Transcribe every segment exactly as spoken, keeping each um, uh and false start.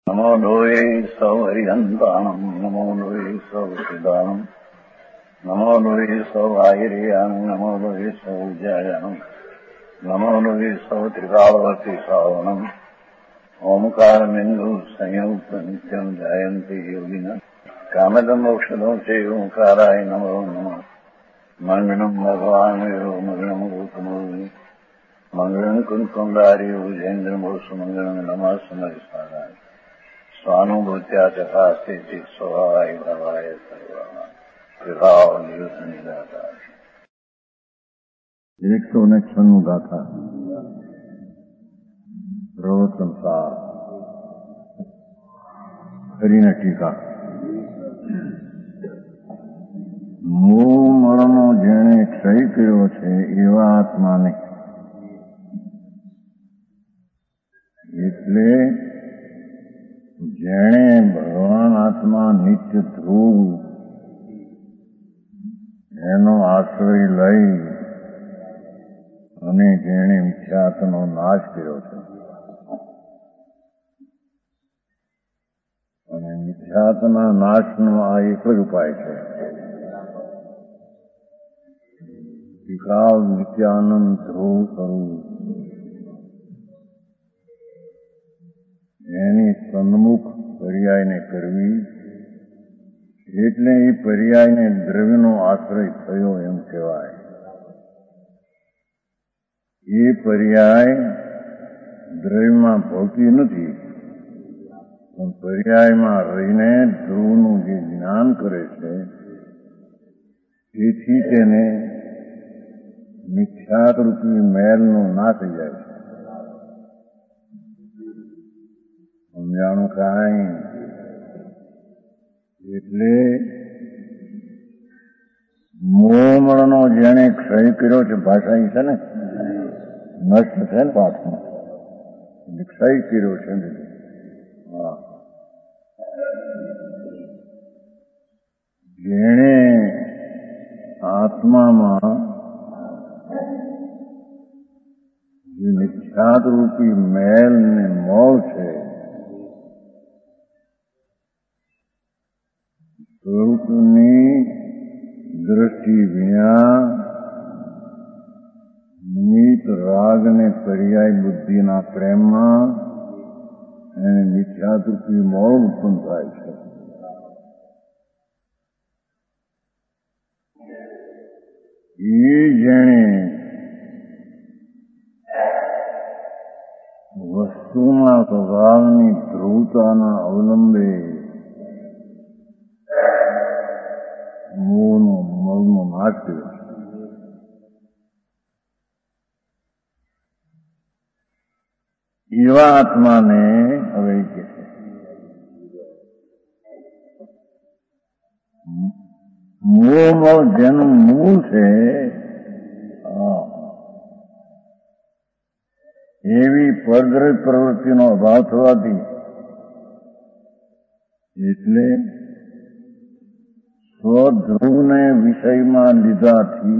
નમો લોહે સૌ હરિહંતાણમ નમો લોહે સૌ સિદાનમ નમો લોહે સૌ આયર્યાણમ નમો લોહે સૌ જયાણમ નમો લોહે સૌ ત્રિકાળવતી સાવણમ ઓમકારમિંદુ સંયુક્ત નિત્યમ જાયંતિ યોગિના કામદમ ઔષધો છે ઓંકારાય નમો નમઃ મંગળમ ભગવાન વિરો મંગળમ ગૌતમોની મંગળમ કુંકુંડારી ઉજેન્દ્રમોષ મંગળમ નમઃ સમરિસારાય સ્વાનુભૂત્યા તથા સ્થિતિ સ્વભાવાય ભાવાય સર્વમાં વિભાવ નિયુદ્ધ નિરાકાર. એકસો ને છન્નું ગાથા પ્રવચન સાર હરિને ટીકા. મોહ મળનો જેણે ક્ષય કર્યો છે એવા આત્માને એટલે જેણે ભગવાન આત્મા નિત્ય ધ્રુવ એનો આશ્રય લઈ અને જેણે મિથ્યાત્વનો નાશ કર્યો છે અને મિથ્યાત્વના નાશનો આ એક જ ઉપાય છે. વિકાલ નિત્યાનંદ ધ્રુવ કરવું, એની સન્મુખ પર્યાયને કરવી, એટલે એ પર્યાયને દ્રવ્યનો આશ્રય થયો એમ કહેવાય. એ પર્યાય દ્રવ્યમાં ભોગતી નથી, પણ પર્યાયમાં રહીને ધ્રુવનું જે જ્ઞાન કરે છે તેથી તેને મિથ્યારૂપી મેલનો ના થઈ જાય છે. સમજાણું કાંઈ? એટલે મોહમળનો જેણે ક્ષય કર્યો છે, ભાષા છે ને નષ્ટ છે ને પાઠમાં, એટલે ક્ષય કર્યો છે. હા, જેણે આત્મામાં જે મિથ્યારૂપી મેલ ને મોળ છે સ્વરૂપની દ્રષ્ટિ વિના નિમિત્ત રાગ ને પર્યાય બુદ્ધિના પ્રેમમાં એને મિથ્યારૂપી મોળ ઉત્પન્ન થાય છે. એ જેણે વસ્તુના સ્વભાવની ધ્રુવતાના અવલંબે મોહનો મળનો નાશ કર્યો છે, એવા આત્માને હવે કે છે મોહમળ જેનું મૂળ છે એવી પરદ્રવ્ય પ્રવૃત્તિનો અભાવ થવાથી, એટલે સ્વધ્રુવને વિષયમાં લીધાથી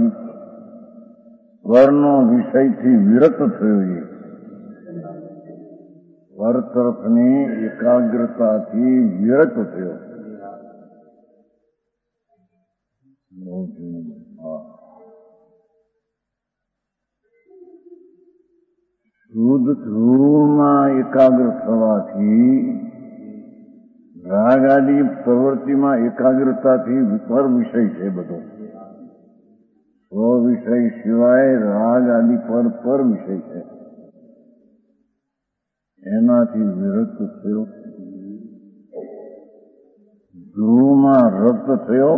પરનો વિષયથી વિરત થયો, એ પર તરફની એકાગ્રતાથી વિરત થયો. શુદ્ધ ધ્રુવમાં એકાગ્ર થવાથી રાગ આદિ પ્રવૃત્તિમાં એકાગ્રતાથી વિપર વિષય છે બધો. સ્વ વિષય સિવાય રાગ આદિ પર પર વિષય છે, એનાથી વિરક્ત થયો. ધ્રુવમાં રક્ત થયો,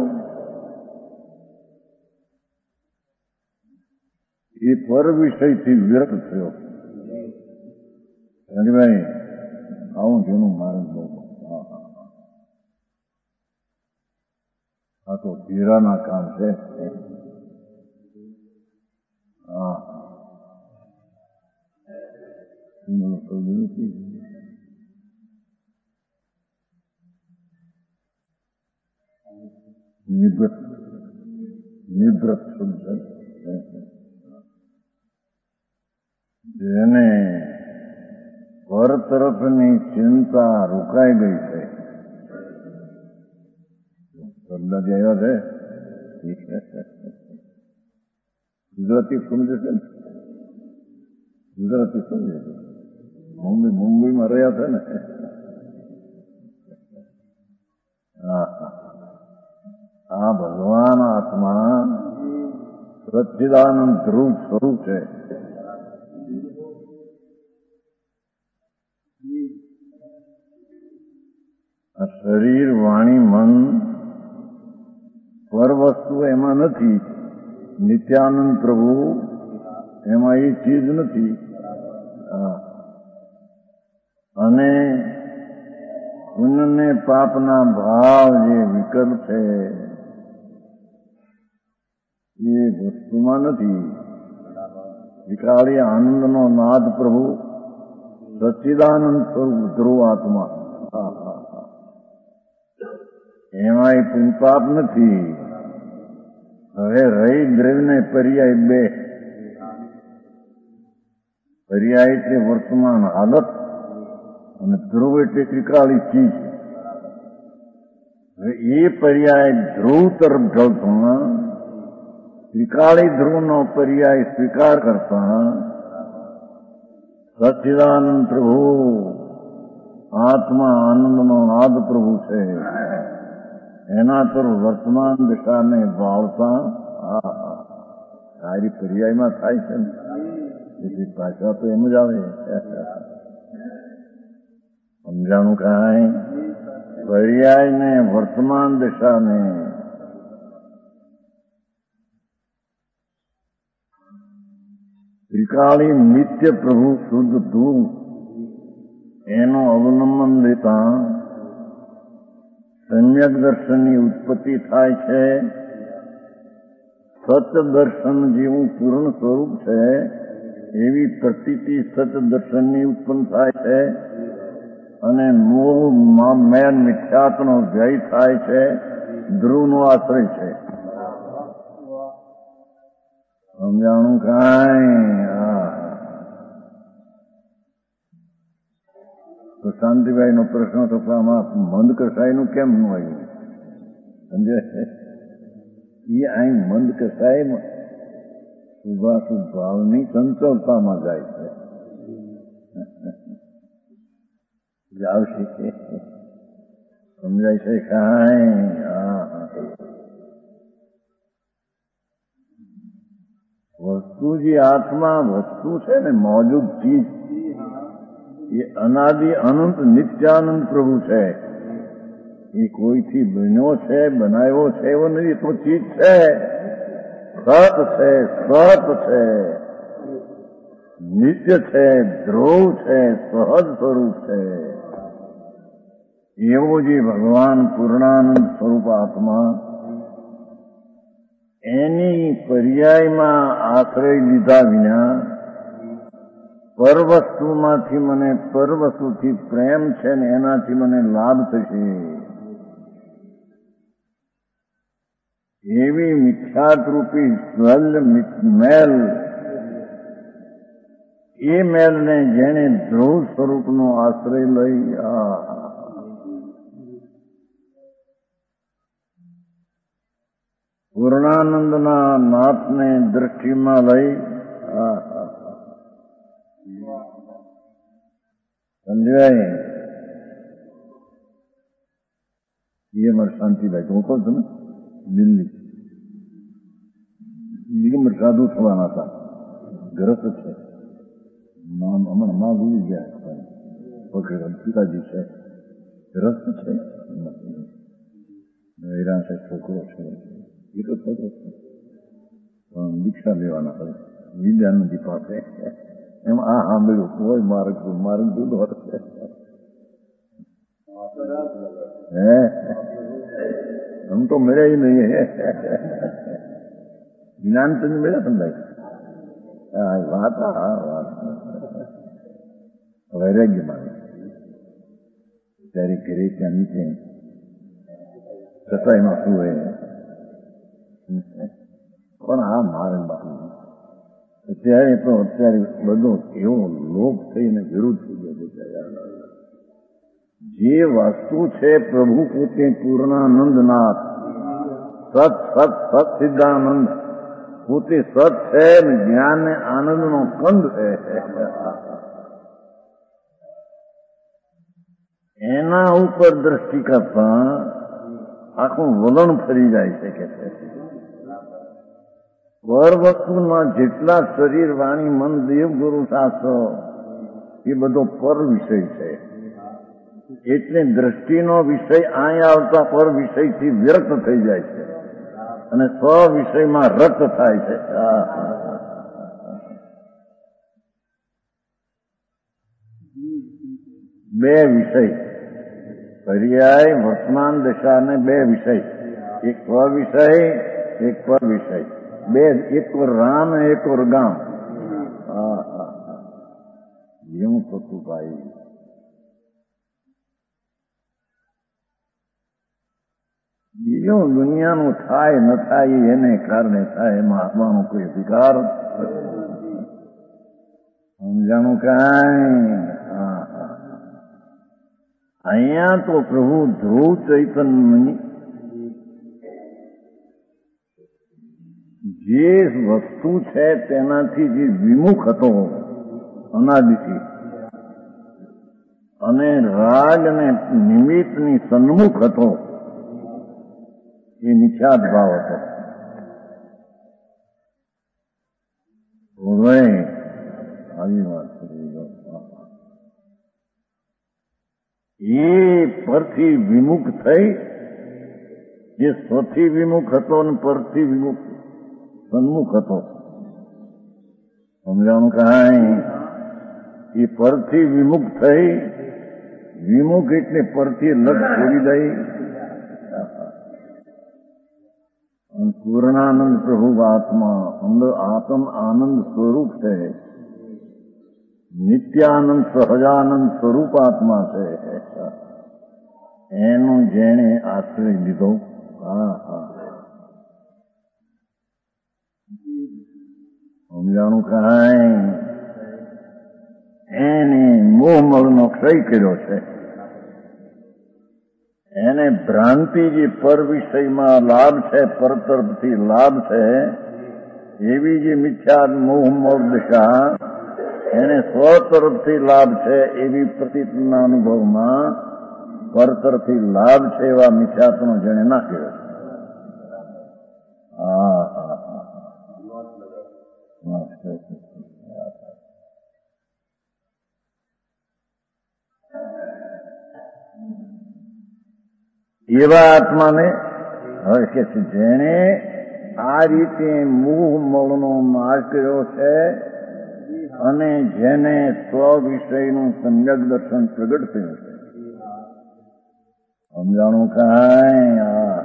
એ પર વિષયથી વિરક્ત થયો. ભાઈ આવું જેનું મારે બહુ આ તો હીરાના કામ છે. હા, નિવૃત્ત નિવૃત્ત શબ્દ જેને પર તરફની ચિંતા રોકાઈ ગઈ છે. શબ્દ આવ્યા છે ગુજરાતી સમજે છે ને, ગુજરાતી સમજે છે. મુંબઈ મુંબઈમાં રહ્યા છે ને. હા, આ ભગવાન આત્મા સચ્ચિદાનંદ ધ્રુવ સ્વરૂપ છે. આ શરીર, વાણી, મન પર વસ્તુ એમાં નથી. નિત્યાનંદ પ્રભુ એમાં એ ચીજ નથી. અને પુણ્ય ને પાપના ભાવ જે વિકલ્પ છે એ વસ્તુમાં નથી. વિકાળી આનંદનો નાદ પ્રભુ સચ્ચિદાનંદ સ્વરૂપ ધ્રુવ આત્મા, એમાં એ પુણ્ય પાપ નથી. હવે રહી દ્રવ્યને પર્યાય બે. પર્યાય એટલે વર્તમાન હાલત અને ધ્રુવ એટલે ત્રિકાળી ચીજ. હવે એ પર્યાય ધ્રુવ તરફ ઢળતા ત્રિકાળી ધ્રુવનો પર્યાય સ્વીકાર કરતા સચ્ચિદાનંદ પ્રભુ આત્મા આનંદનો નાદ પ્રભુ છે. એના તરફ વર્તમાન દિશાને વાળતા સારી પર્યાયમાં થાય છે ને. એથી પાછા તો એમ જ આવે. સમજાણું કાંઈ? પર્યાયને વર્તમાન દિશાને ત્રિકાળી નિત્ય પ્રભુ શુદ્ધ તું એનો અવલંબન લેતા સમ્યક દર્શનની ઉત્પત્તિ થાય છે. સત દર્શન જેવું પૂર્ણ સ્વરૂપ છે એવી પ્રતીતિ સત દર્શનની ઉત્પન્ન થાય છે અને મોહ મેન મિથ્યાત્વનો વ્યય થાય છે. ધ્રુવનો આશ્રય છે. સમજાણું કાંઈ? તો શાંતિભાઈ નો પ્રશ્ન તો આમાં મંદ કસાય નું કેમ ન આવ્યું? સમજે? એ અહીં મંદ કસાય શુભાશુભ ભાવની ચંચળતામાં જાય છે. આવશે સમજાય છે કાંઈ? વસ્તુ જે આત્મા વસ્તુ છે ને, મોજૂદ ચીજ, એ અનાદિ અનંત નિત્યાનંદ પ્રભુ છે. એ કોઈથી બન્યો છે, બનાવ્યો છે એવો નથી. તો ચીજ છે, સત છે, સત છે, નિત્ય છે, ધ્રુવ છે, સહજ સ્વરૂપ છે. એવો જે ભગવાન પૂર્ણાનંદ સ્વરૂપ આત્મા, એની પર્યાયમાં આશ્રય લીધા વિના પરવસ્તુમાંથી મને પરવસ્તુથી પ્રેમ છે ને એનાથી મને લાભ થશે એવી મિથ્યાતરૂપી સ્વલ મેલ, એ મેલને જેને ધ્રુવ સ્વરૂપનો આશ્રય લઈ આ પૂર્ણાનંદના નાથને દ્રષ્ટિમાં લઈ સમજાય. એ મારે શાંતિભાઈ તો હું કહું છું ને, દિલ્હી દિગંબર સાધુ થવાના હતા. ગ્રસ્ત છે. હમણાં માં ભૂલી ગયા વગેરે પિતાજી છે. ગ્રસ્ત છે. હેરાન છે. છોકરો છે. એ તો છોકરો છે. પણ દીક્ષા લેવાના હોય વિદ્યાનંદી પાસે. એમ આ સાંભળ્યું કોઈ માર્ગ માર્ગ દૂધ છે. હે આમ તો મળ્યા નહીં. જ્ઞાન તો મળ્યા તમને વાત વાત વૈરાગ્ય માને ત્યારે ઘરે ત્યાં નીચે સફાઈમાં શું હોય પણ આ મારે બાપુ અત્યારે તો અત્યારે બધો એવો લોભ થઈને વિરુદ્ધ થઈ ગયો. જે વસ્તુ છે પ્રભુ પોતે પૂર્ણાનંદનાથ, સત સત સત સિદ્ધાનંદ પોતે સત છે ને જ્ઞાન ને આનંદનો કંદ છે. એના ઉપર દ્રષ્ટિ કરતા આખું વલણ ફરી જાય છે કે પર વસ્તુમાં જેટલા શરીર, વાણી, મન, દેવ, ગુરુ, શાસ્ત્રો એ બધો પર વિષય છે. એટલે દ્રષ્ટિનો વિષય અહીં આવતા પર વિષયથી વ્યર્થ થઈ જાય છે અને સ્વ વિષયમાં રત થાય છે. બે વિષય પર્યાય વર્તમાન દશાને બે વિષય, એક સ્વ વિષય એક પર વિષય, બે એક ઓર રામ એક ઓર ગામ. હા હા હા એવું થતું ભાઈ. બીજું દુનિયાનું થાય ન થાય એને કારણે થાય, એમાં આપવાનો કોઈ અધિકાર સમજાણું કાંઈ. હા હા અહીંયા તો પ્રભુ ધ્રુવ ચૈતન્યની જે વસ્તુ છે તેનાથી જે વિમુખ હતો અનાદિથી અને રાગ અને નિમિત્તની સન્મુખ હતો એ નિખ્યાત ભાવ હતો. આવી વાત એ પરથી વિમુખ થઈ, જે સ્વથી વિમુખ હતો અને પરથી વિમુખ સન્મુખ હતો. સમજાણું કાંઈ. એ પરથી વિમુખ થઈ, વિમુખ એટલે પરથી લગ છોડી દઈ. પૂર્ણાનંદ પ્રભુ આત્મા અંદર આત્મ આનંદ સ્વરૂપ છે, નિત્યાનંદ સહજાનંદ સ્વરૂપ આત્મા છે. એનું જેણે આશ્રય લીધો. હા હા સમજાણું કાંઈ. એને મોહમળનો ક્ષય કર્યો છે. એને ભ્રાંતિ જે પર વિષયમાં લાભ છે, પર તરફથી લાભ છે, એવી જે મિથ્યા મોહમળ દશા એને સ્વ તરફથી લાભ છે એવી પ્રતીતના અનુભવમાં પર તરફથી લાભ છે એવા મિથ્યાત્વનો જેણે ના કર્યો. હા હા હા એવા આત્માને હવે કે છે જેણે આ રીતે મોહ મળનો નાશ કર્યો છે અને જેને સ્વ વિષયનું સમ્યક દર્શન પ્રગટ થયું છે. સમજાણું કાંઈ.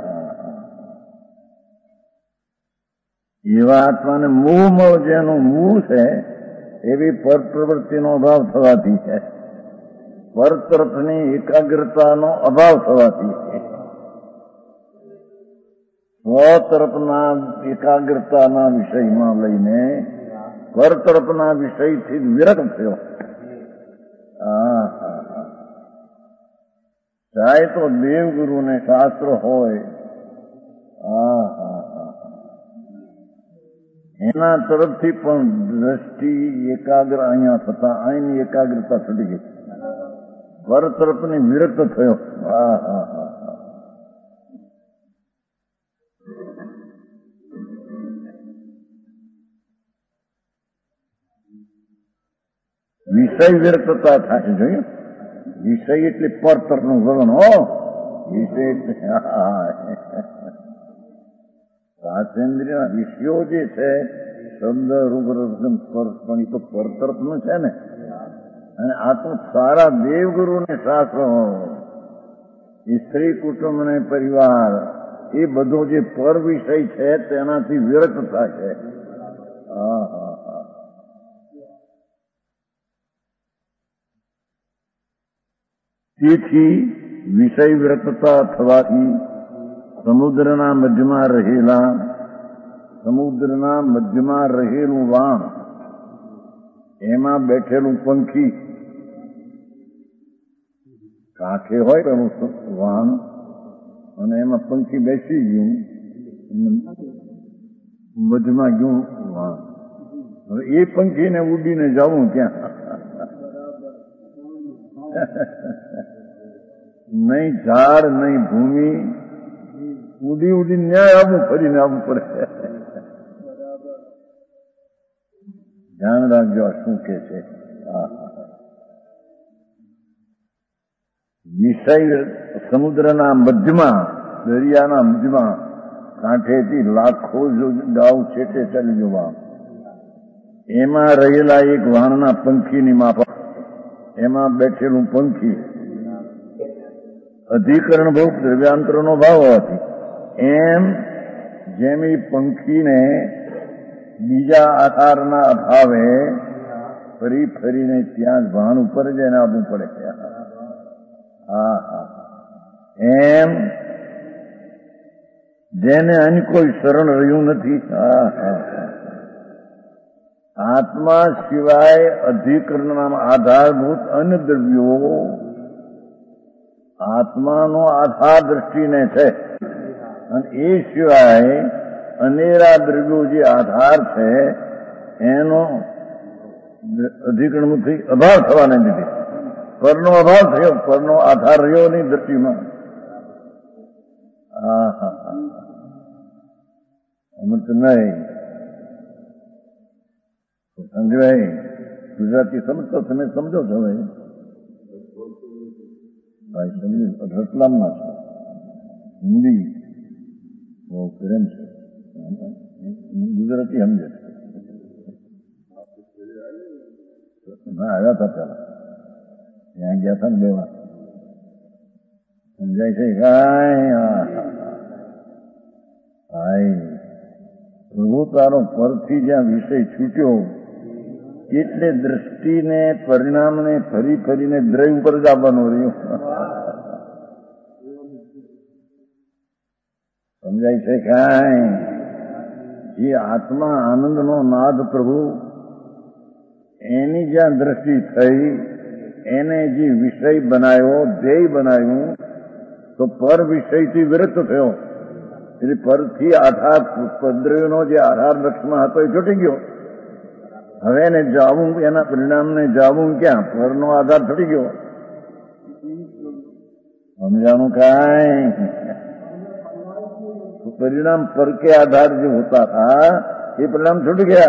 એવા આત્માને મોહ મળ જેનું મૂળ છે એવી પર પ્રવૃત્તિનો અભાવ થવાથી છે, પર તરફની એકાગ્રતાનો અભાવ થવાથી છે, સ્વ તરફના એકાગ્રતાના વિષયમાં લઈને પર તરફના વિષયથી વિરક્ત થયો. હા હા હા ચાહે તો દેવગુરુ ને શાસ્ત્ર હોય, હા હા હા એના તરફથી પણ દ્રષ્ટિ એકાગ્ર અહીંયા થતા અહીંની એકાગ્રતા છૂટી ગઈ, પર તરફની વિરક્ત થયો. હા હા હા વિષય વિરક્તતા થાય. જોયું, વિષય એટલે પર તરફનું વલણ. હો વિષય એટલે સાચેન્દ્રિય વિષયો જે છે શબ્દ રૂપ રસન સ્પર્શ પણ એ તો પર તરફનું છે ને. અને આ તો સારા દેવગુરુ ને શાસ્ત્ર, સ્ત્રી કુટુંબ ને પરિવાર, એ બધો જે પર વિષય છે તેનાથી વિરક્ત થાય છે. હા હા હા તેથી વિષય વિરક્તતા થવાથી સમુદ્રના મધ્યમાં રહેલા સમુદ્રના મધ્યમાં રહેલું વાણ, એમાં બેઠેલું પંખી કાંઠે હોય એનું વાહન અને એમાં પંખી બેસી ગયું, મધમાં ગયું વાહન. હવે એ પંખીને ઉડીને જવું ક્યાં? નહીં ઝાડ નહીં ભૂમિ, ઉડી ઉડી ન્યાય આવવું, ફરીને આવવું પડે. ધ્યાન રાખજો આ શું કે છે. વિષય સમુદ્રના મધ્યમાં, દરિયાના મધ્યમાં કાંઠેથી લાખો ગાઉ છેટે ચાલી જવા, એમાં રહેલા એક વાણના પંખીની માફક, એમાં બેઠેલું પંખી અધિકરણ ભાવ દ્રવ્યાંતરનો ભાવ હોવાથી એમ જેમ એ પંખીને બીજા આધારના અભાવે ફરી ફરીને ત્યાં જ ભાન ઉપર જ એને આવવું પડે. હા હા એમ જેને અન્ય કોઈ શરણ રહ્યું નથી. હા હા આત્મા સિવાય અધિકરણના આધારભૂત અન્ય દ્રવ્યો આત્માનો આધાર દ્રષ્ટિને છે, અને એ સિવાય અનેરા દ્રવ્યો જે આધાર છે એનો અધિકરણથી અભાવ થવાને લીધે પરનો અભાવ થયો, પરનો આધાર રહ્યો નહીં દ્રષ્ટિમાં. હા હા હા અમૃત નહીં સમજવાય. ગુજરાતી સમજતો તમે સમજો છો ભાઈ? ભાઈ સમજી રતલામના છે, હિન્દી બહુ પ્રેમ છે, ગુજરાતી સમજે. ના આવ્યા હતા પેલા, ત્યાં ગયા હતા ને બે વાર. સમજાય છે કાંઈ? ભાઈ પ્રભુ તારો પરથી જ્યાં વિષય છૂટ્યો એટલે દ્રષ્ટિને પરિણામને ફરી ફરીને દ્રવ્ય ઉપર જ આવવાનું રહ્યું. સમજાય છે કાંઈ? જે આત્મા આનંદનો નાદ પ્રભુ એની જ્યાં દ્રષ્ટિ થઈ, એને જે વિષય બનાવ્યો, ધ્યેય બનાવ્યું, તો પર વિષયથી વિરક્ત થયો. એટલે પરથી આધાર દ્રવ્યનો જે આધાર લક્ષમાં હતો એ છૂટી ગયો. હવે એને જાવું, એના પરિણામને જાવું ક્યાં? પરનો આધાર છૂટી ગયો. સમજાનું કાંઈ? परिणाम पर के आधार जो होता था ये परिणाम छूट गया.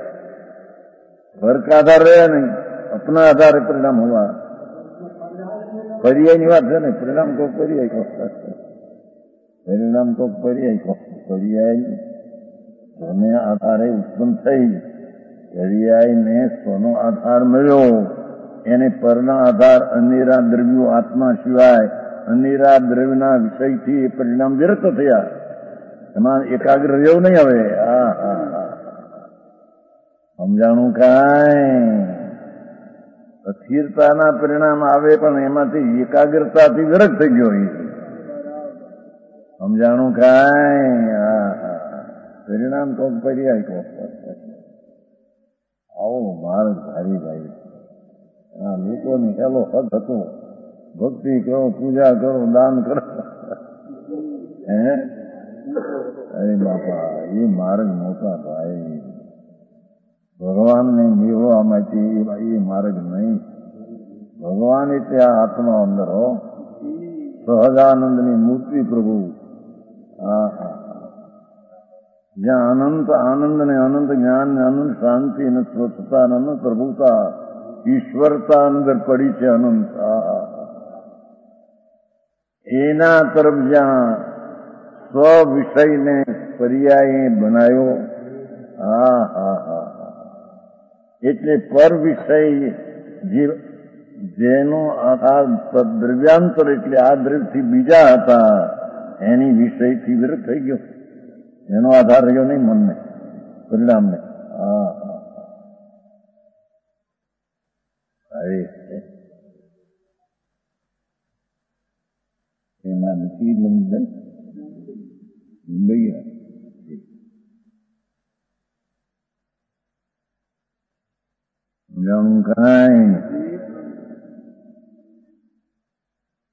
पर का आधार रहा नहीं, अपना आधार परिणाम हुआ. पर्याय ની વાત છે ને, પરિણામ કો પર્યાય કહો, પરિણામ કો પર્યાય કહો. પર્યાય સ્વને આધારે ઉત્પન્ન થઈ, પર્યાયને સ્વનો આધાર મળ્યો, એને પરના આધાર અનેરા દ્રવ્યો આત્મા સિવાય અનેરા દ્રવ્યના વિષયથી એ પરિણામ વિરત થયા. એમાં એકાગ્ર રહ્યો નહીં. હવે હા હા હા સમજાણું કાંઈ? અસ્થિરતાના પરિણામ આવે પણ એમાંથી એકાગ્રતાથી વિરત થઈ ગયો. સમજાણું કાંઈ? હા હા પરિણામ તો પર્યાય કહો. આવો માર્ગ ધારી ભાઈ. હા લોકોને એલો હદ હતો, ભક્તિ કરો, પૂજા કરો, દાન કરો. હે અરે બાપા એ માર્ગ મોટા ભાઈ. ભગવાનને મેળવવામાંથી એ માર્ગ નહીં. ભગવાન એટલે આ આત્મા અંદર હો, સહજાનંદની મૂર્તિ પ્રભુ. હા હા જ્યાં અનંત આનંદ ને અનંત જ્ઞાન ને અનંત શાંતિ અને સ્વચ્છતા અને અનંત પ્રભુતા ઈશ્વરતા અંદર પડી છે અનંત. એના તરફ જ્યાં સ્વ વિષયને પર્યાય બનાવ્યો. હા હા હા એટલે પર વિષય જે જેનો આધાર દ્રવ્યાંતર એટલે આ દ્રવ્યથી બીજા હતા એની વિષયથી વિરત થઈ ગયો. એનો આધાર રહ્યો નહીં મનને, પરિણામને. હા હા એમાં નથી લંબાઈ મુંબઈ જાણું કાંઈ?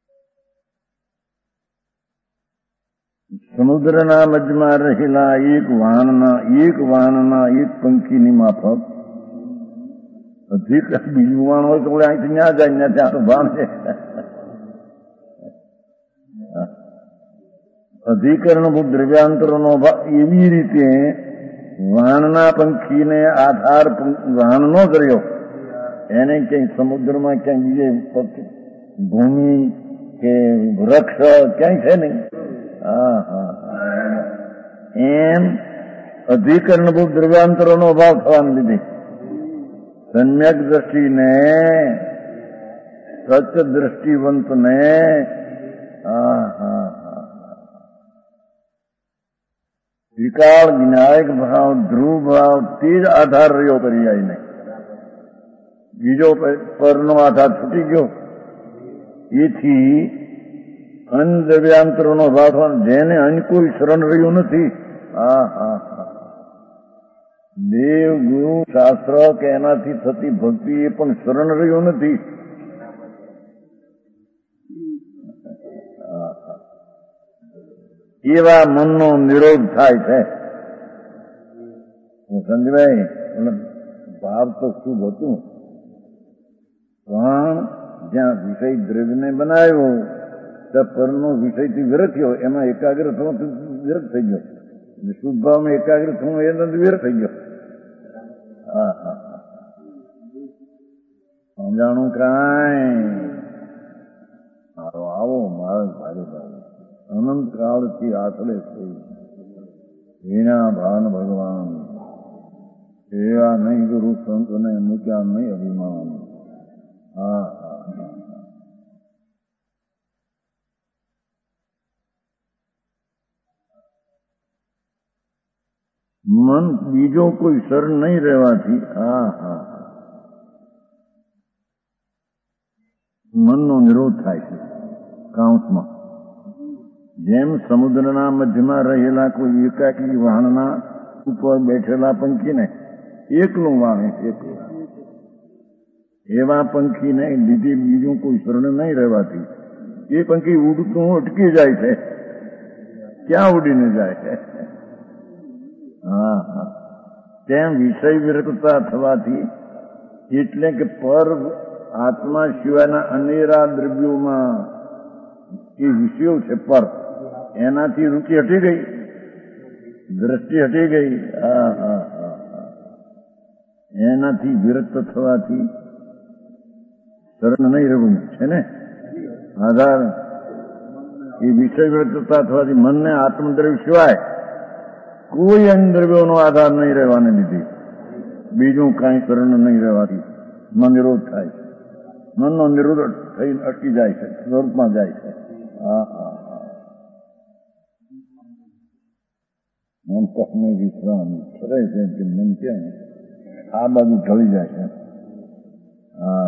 સમુદ્રના મધ્યમાં રહેલા એક વાણના એક વાણના એક પંખીની માફક અધિક બીજું વાણ હોય તો અહીંથી ના જાય ને ત્યાં તો ભાન છે. અધિકરણભૂત દ્રવ્યાંતરોનો ભાવ એવી રીતે વાણના પંખીને આધાર વાણ ન કર્યો, એને ક્યાંય સમુદ્રમાં ક્યાંય બીજે ભૂમિ કે વૃક્ષ ક્યાંય છે નહીં. હા હા એમ અધિકરણભૂત દ્રવ્યાંતરોનો અભાવ થવાને લીધે સમ્યક દ્રષ્ટિને સચ દ્રષ્ટિવંતને હા હા વિકાળ વિનાયક ભાવ ધ્રુવ ભાવ તે જ આધાર રહ્યો કરી આવીને બીજો પરનો આધાર છૂટી ગયો. એથી અન્ય દ્રવ્યાંતરોનો ભાવ થવાનો જેને અન્ય કોઈ શરણ રહ્યું નથી. હા હા હા દેવ ગુરુ શાસ્ત્ર કે એનાથી થતી ભક્તિ એ પણ શરણ રહ્યું નથી. એવા મનનો નિરોધ થાય છે. સંજયભાઈ ભાવ તો શુભ હતું, પણ જ્યાં વિષય દ્રવ્યને બનાવ્યો ત્યાં પરનો વિષયથી વિરત થયો, એમાં એકાગ્ર થવાથી વિરત થઈ ગયો. શુભ ભાવમાં એકાગ્ર થવું એનાથી વિરત થઈ ગયો. હા હા સમજાણું કાંઈ મારો આવો મારો ભારે ભારે અનંત કાળથી આચલે છે વિના ભાન ભગવાન એવા નહીં ગુરુ સંતને મૂક્યા નહીં અભિમાન. હા હા મન બીજો કોઈ શરણ નહીં રહેવાથી હા હા મનનો નિરોધ થાય છે. કાઉન્સમાં જેમ સમુદ્રના મધ્યમાં રહેલા કોઈ એકાકી વાહનના ઉપર બેઠેલા પંખીને એકલું વાણે એકલું, એવા પંખીને લીધે બીજું કોઈ શરણ નહીં રહેવાથી એ પંખી ઉડતું અટકી જાય છે. ક્યાં ઉડીને જાય છે? હા હા તેમ વિષય વિરક્તતા થવાથી એટલે કે પર આત્મા સિવાયના અનેરા દ્રવ્યોમાં એ વિષયો છે પર, એનાથી રુચિ હટી ગઈ, દ્રષ્ટિ હટી ગઈ. હા હા હા એનાથી વિરક્ત થવાથી શરણ નહીં રહેવું છે ને આધાર. એ વિષય વિરક્તતા થવાથી મનને આત્મદ્રવ્ય સિવાય કોઈ અન્ય દ્રવ્યોનો આધાર નહીં રહેવાને લીધે બીજું કાંઈ શરણ નહીં રહેવાથી મન નિરોધ થાય છે. મનનો નિરોધ થઈ અટકી જાય છે, સ્વરૂપમાં જાય છે. હા હા મન કખને વિશ્રામ કરે છે કે મન ક્યાં આ બાજુ ઢળી જાય છે. હા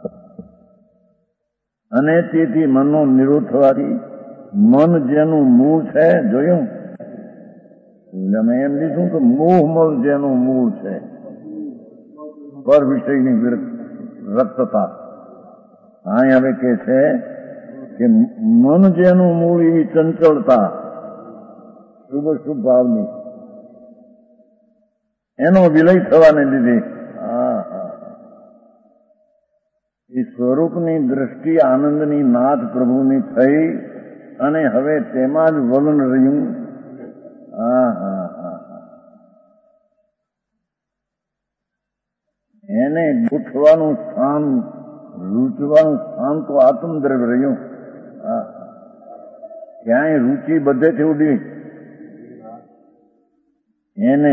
અને તેથી મનનો નિરોધ થવાથી મન જેનું મૂળ છે જોયું મેં એમ લીધું કે મોહમલ જેનું મૂળ છે પર વિષયની રક્તતા. અહીં હવે કે છે કે મન જેનું મૂળ એવી ચંચળતા શુભ શુભ ભાવની એનો વિલય થવાને લીધે હા હા એ સ્વરૂપની દ્રષ્ટિ આનંદની નાથ પ્રભુની થઈ અને હવે તેમાં જ વલન રહ્યું. હા હા હા એને ગોઠવાનું સ્થાન રૂચવાનું સ્થાન તો આત્મદ્રવ્ય રહ્યું. હા ક્યાંય રૂચિ બધેથી ઉડી એને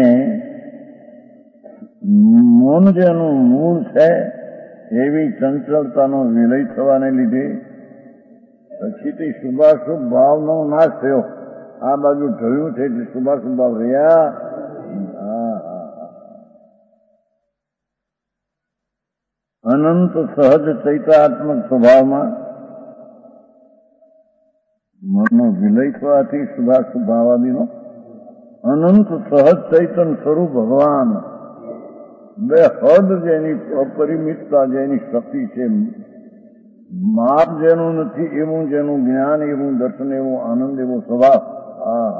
મન જેનું મૂળ છે એવી ચંચળતાનો વિલય થવાને લીધે પછીથી શુભાશુભ ભાવનો નાશ થયો. આ બાજુ ઢળ્યું છે એટલે શુભાશુભ ભાવ રહ્યા. હા અનંત સહજ ચૈતાત્મક સ્વભાવમાં મનનો વિલય થવાથી શુભાશુભ ભાવાદીનો અનંત સહજ ચૈતન સ્વરૂપ ભગવાન બે હદ જેની અપરિમિતતા જેની શક્તિ છે, માપ જેનું નથી એવું જેનું જ્ઞાન એવું દર્શન એવું આનંદ એવો સ્વભાવ. હા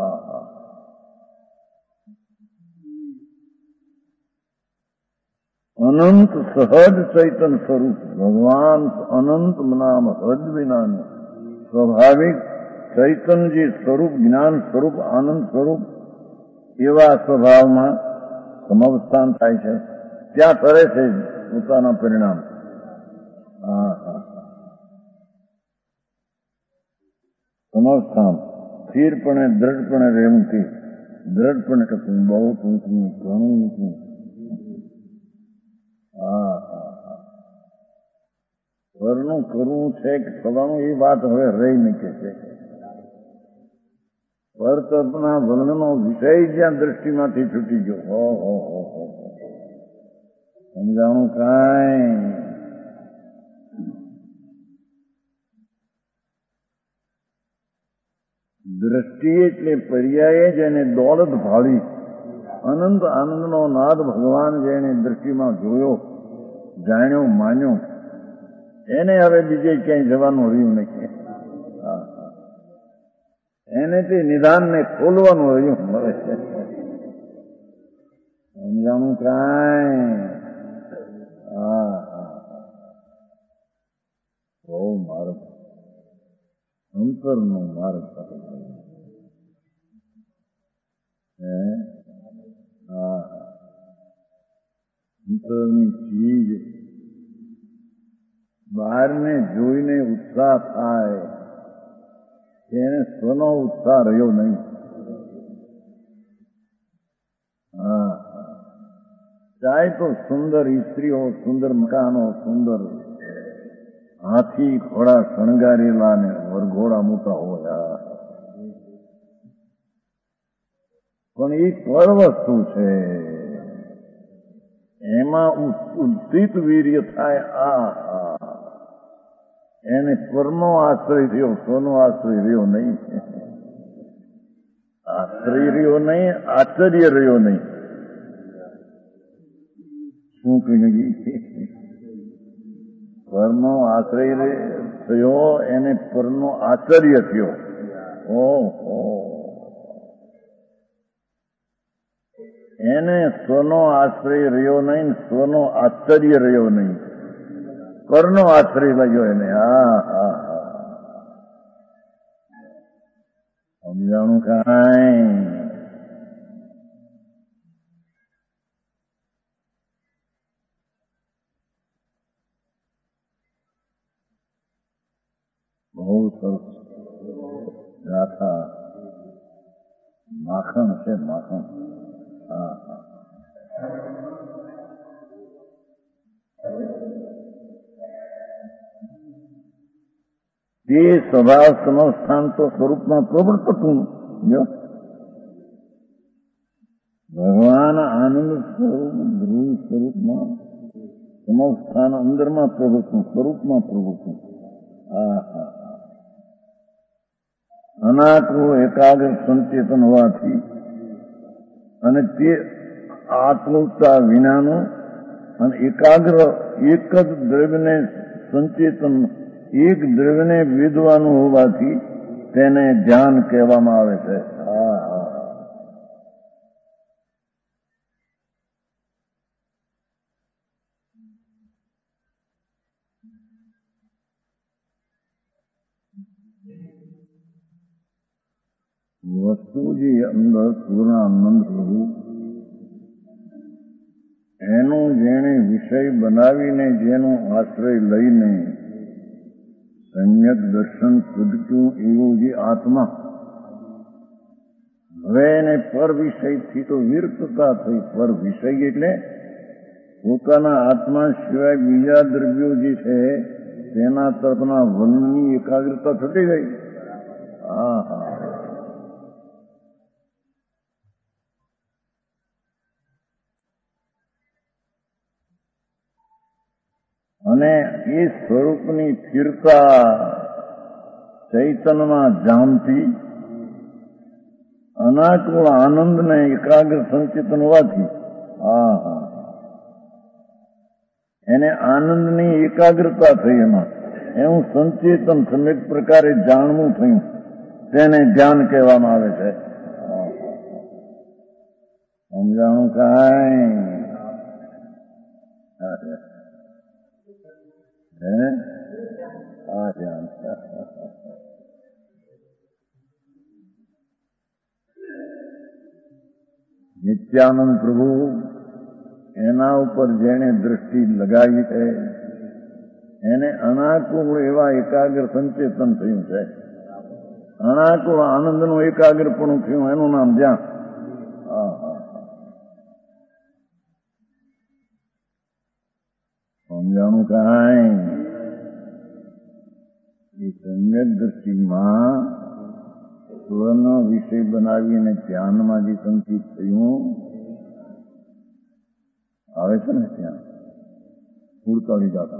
અનંત સહજ ચૈતન સ્વરૂપ ભગવાન અનંત નામ હદ વિનાનું સ્વાભાવિક ચૈતનજી સ્વરૂપ જ્ઞાન સ્વરૂપ આનંદ સ્વરૂપ એવા સ્વભાવમાં સમવસ્થાન થાય છે, ત્યાં કરે છે પોતાના પરિણામ. હા હા સમવસ્થાન સ્થિરપણે દ્રઢપણે રહેમથી દ્રઢપણે ટકવું બહુ ટૂંકું ઘણું ઊંચું. હા હા હા પરનું કરવું છે કે થવાનું એ વાત હવે રહી નીકળે છે. પરતપના વર્ણનો વિષય જ્યાં દ્રષ્ટિમાંથી છૂટી ગયો. હો હો હો હો સમજાણું કાંઈ. દ્રષ્ટિ એટલે પર્યાય જેને દોલત ભાળી અનંત આનંદનો નાદ ભગવાન જેને દ્રષ્ટિમાં જોયો, જાણ્યો, માન્યો, એને હવે બીજે ક્યાંય જવાનું રહ્યું નહીં. એને તે નિદાનને ખોલવાનું રહ્યું. મળે છે સમજાણું કાંઈ. હા હા બહુ માર્ગ અંતરનો માર્ગ. હા અંતરની ચીજ બહારને જોઈને ઉત્સાહ થાય, એને સ્વનો ઉત્સાહ રહ્યો નહીં. હા ચાહે તો સુંદર સ્ત્રીઓ, સુંદર મકાનો, સુંદર હાથી ઘોડા શણગારેલા ને વરઘોડા મોટા હોય, પણ એ પર વસ્તુ છે, એમાં ઉદિત વીર્ય થાય. આ એને પરનો આશ્રય રહ્યો, સ્વનો આશ્રય રહ્યો નહીં. આશ્રય રહ્યો નહીં, આશ્ચર્ય રહ્યો નહીં. શું કહી પરનો આશ્રય થયો, એને પરનો આશ્ચર્ય થયો. ઓહો એને સ્વનો આશ્રય રહ્યો નહીં, સ્વનો આશ્ચર્ય રહ્યો નહીં, પરનો આશ્રય લાગ્યો એને. હા હા હા સમજાણું કાંઈ. બહુ સરસ ગાથા. માખણ છે માખણ. હા હા તે સ્વભાવ સમવસ્થાન તો સ્વરૂપમાં પ્રબળ હતું. જો ભગવાન આનંદ સ્વરૂપ ધ્રુવ સ્વરૂપમાં સમવસ્થાન અંદરમાં પ્રભુત્વ, સ્વરૂપમાં પ્રભુત્વ. હા હા અનાત્મો એકાગ્ર સંચેતન હોવાથી અને તે આત્મતા વિનાનું અને એકાગ્ર એક જ દ્રવ્યને સંચેતન એક દ્રવ્યને વિદવાનું હોવાથી તેને ધ્યાન કહેવામાં આવે છે. હા હા વસ્તુજી અંદર પૂર્ણ આનંદ પ્રભુ એનું જેણે વિષય બનાવીને જેનો આશ્રય લઈને સમ્યક દર્શન સુધક્યું એવું જે આત્મા, હવે એને પર વિષયથી તો વિરક્તતા થઈ. પર વિષય એટલે પોતાના આત્મા સિવાય બીજા દ્રવ્યો જે છે તેના તરફના વલણની એકાગ્રતા થતી ગઈ. હા હા અને એ સ્વરૂપની સ્થિરતા ચૈતન્યમાં જામથી અનાકુળ આનંદને એકાગ્ર સંચેતન હોવાથી હા હા એને આનંદની એકાગ્રતા થઈ. એમાં એવું સંચેતન સમ્યક પ્રકારે જાણવું થયું, તેને ધ્યાન કહેવામાં આવે છે. સમજાણું કાંઈ. હે આ ધ્યાન નિત્યાનંદ પ્રભુ એના ઉપર જેણે દ્રષ્ટિ લગાવી છે એને અનાકુળ એવા એકાગ્ર સંચેતન થયું છે. અનાકુળ આનંદનું એકાગ્રપણું થયું એનું નામ ધ્યાન. સમજાણું કાંઈ એ સમ્યક દ્રષ્ટિમાં સ્વનો વિષય બનાવીને ધ્યાનમાં જે સંચિત થયું આવે છે ને ત્યાં ઉડતાળી દાતા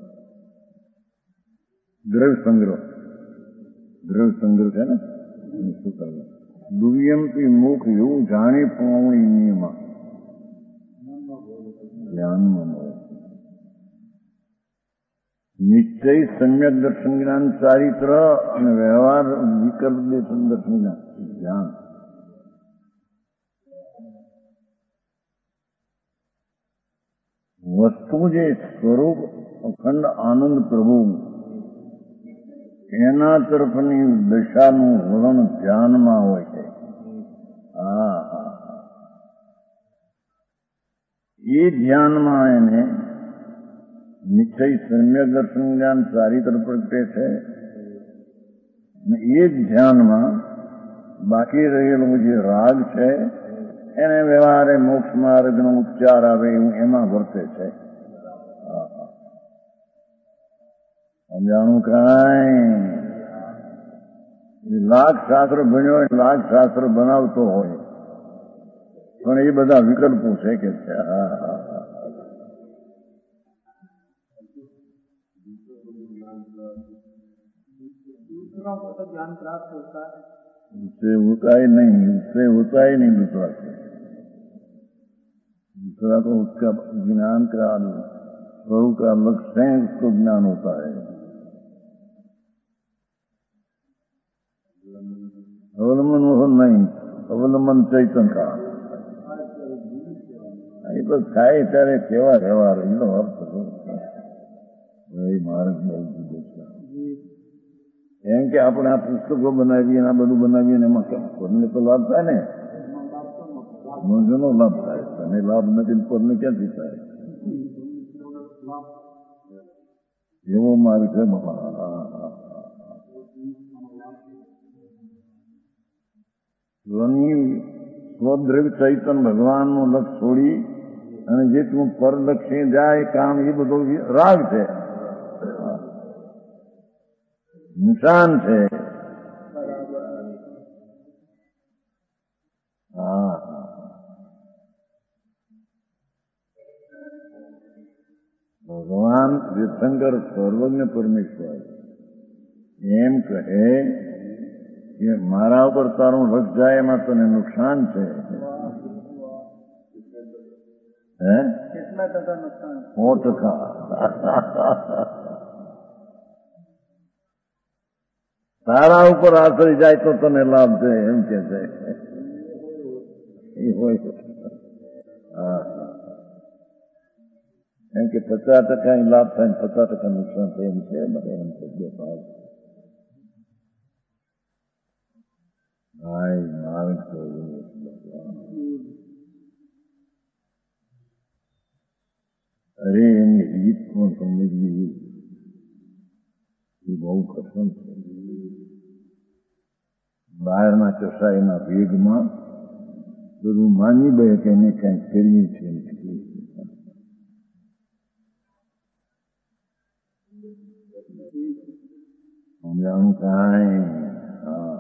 દ્રવ્ય સંગ્રહ દ્રવ્ય સંગ્રહ છે ને શું કરે દુર્યમથી મુખ એવું જાણી પવણી નિયમમાં ધ્યાનમાં મળે. નિશ્ચય સમ્યક દર્શન જ્ઞાન ચારિત્ર અને વ્યવહાર વિકલ્પ દર્શન દર્શન જ્ઞાન ધ્યાન. વસ્તુ જે સ્વરૂપ અખંડ આનંદ પ્રભુ એના તરફની દશાનું વલણ ધ્યાનમાં હોય છે. હા હા એ ધ્યાનમાં એને નિશ્ચય સમ્યક દર્શન જ્ઞાન ચારિત્ર પ્રગટે છે. એ જ ધ્યાનમાં બાકી રહેલું જે રાગ છે એને વ્યવહારે મોક્ષ માર્ગનો ઉપચાર આવે એવું એમાં વર્તે છે. સમજાણું કાંઈ લાખ શાસ્ત્ર ભણ્યો હોય લાખ શાસ્ત્ર બનાવતો હોય પણ એ બધા વિકલ્પો છે કે છે. હા હા ज्ञान प्राप्त होता है उससे होता ही नहीं उससे होता ही नहीं दूसरा को दूसरा को उसका ज्ञान का स्वरूप का लक्ष्य है उसको ज्ञान होता है. अवलंबन मोहन नहीं अवलंबन चैतन का એ તો થાય ત્યારે કેવા વ્યવહાર એનો અર્થ માર્ગ બહુ જુદો છે. એમ કે આપણે આ પુસ્તકો બનાવીએ આ બધું બનાવીએ એમાં પરને તો લાભ થાય ને મનનો લાભ થાય. તને લાભ નથી પરને ક્યાંથી થાય એવો માર્ગ છે. સ્વદ્રવ્ય ચૈતન ભગવાનનું લક્ષ છોડી અને જેટલું પરલક્ષે જાય કામ એ બધો રાગ છે, નિશાન છે. હા ભગવાન તીર્થંકર સર્વજ્ઞ પરમેશ્વર એમ કહે કે મારા ઉપર તારું લક્ષ જાય એમાં તને નુકસાન છે. હે કેટલા ટકા નુકસાન? સો ટકા. તારા ઉપર આશ્રય જાય તો તને લાભ છે એમ કે છે. એ હોય હા એમ કે પચાસ ટકા લાભ થાય ને પચાસ ટકા નુકસાન થાય એમ છે. મને એમ છે બે ભાગ ભાઈ માર્ગ તો અરે એની રીત પણ સમજવી એ બહુ કઠણ છે. બહારના કસાયના વેગમાં બધું માની બે કે એને કંઈક કરીએ છીએ. સમજાણું કાંઈ? હા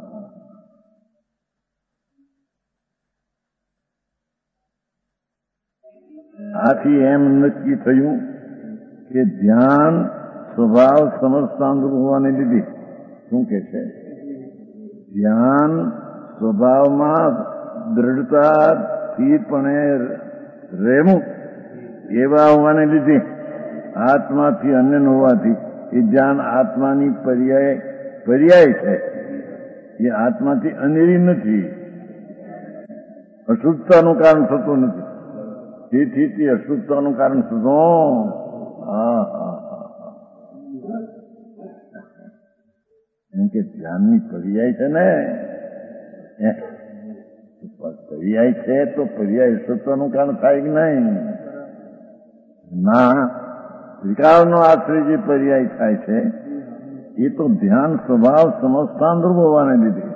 આથી એમ નક્કી થયું કે ધ્યાન સ્વભાવ સમજતાંગ હોવાને લીધે શું કે છે ધ્યાન સ્વભાવમાં દ્રઢતાથી પણ રહેવું એવા હોવાને લીધે આત્માથી અન્ય હોવાથી એ ધ્યાન આત્માની પર્યાય પર્યાય છે. એ આત્માથી અનેરી નથી, અશુદ્ધતાનું કારણ થતું નથી. તેથી તે અશુદ્ધતાનું કારણ શું? હા હા હા એમ કે ધ્યાનની પર્યાય છે ને, પર્યાય છે તો પર્યાય અશુદ્ધતાનું કારણ થાય કે નહીં? ના, ત્રિકાળનો આશ્રય જે પર્યાય થાય છે એ તો ધ્યાન સ્વભાવ સમસ્તાંતરૂપ હોવાને લીધે.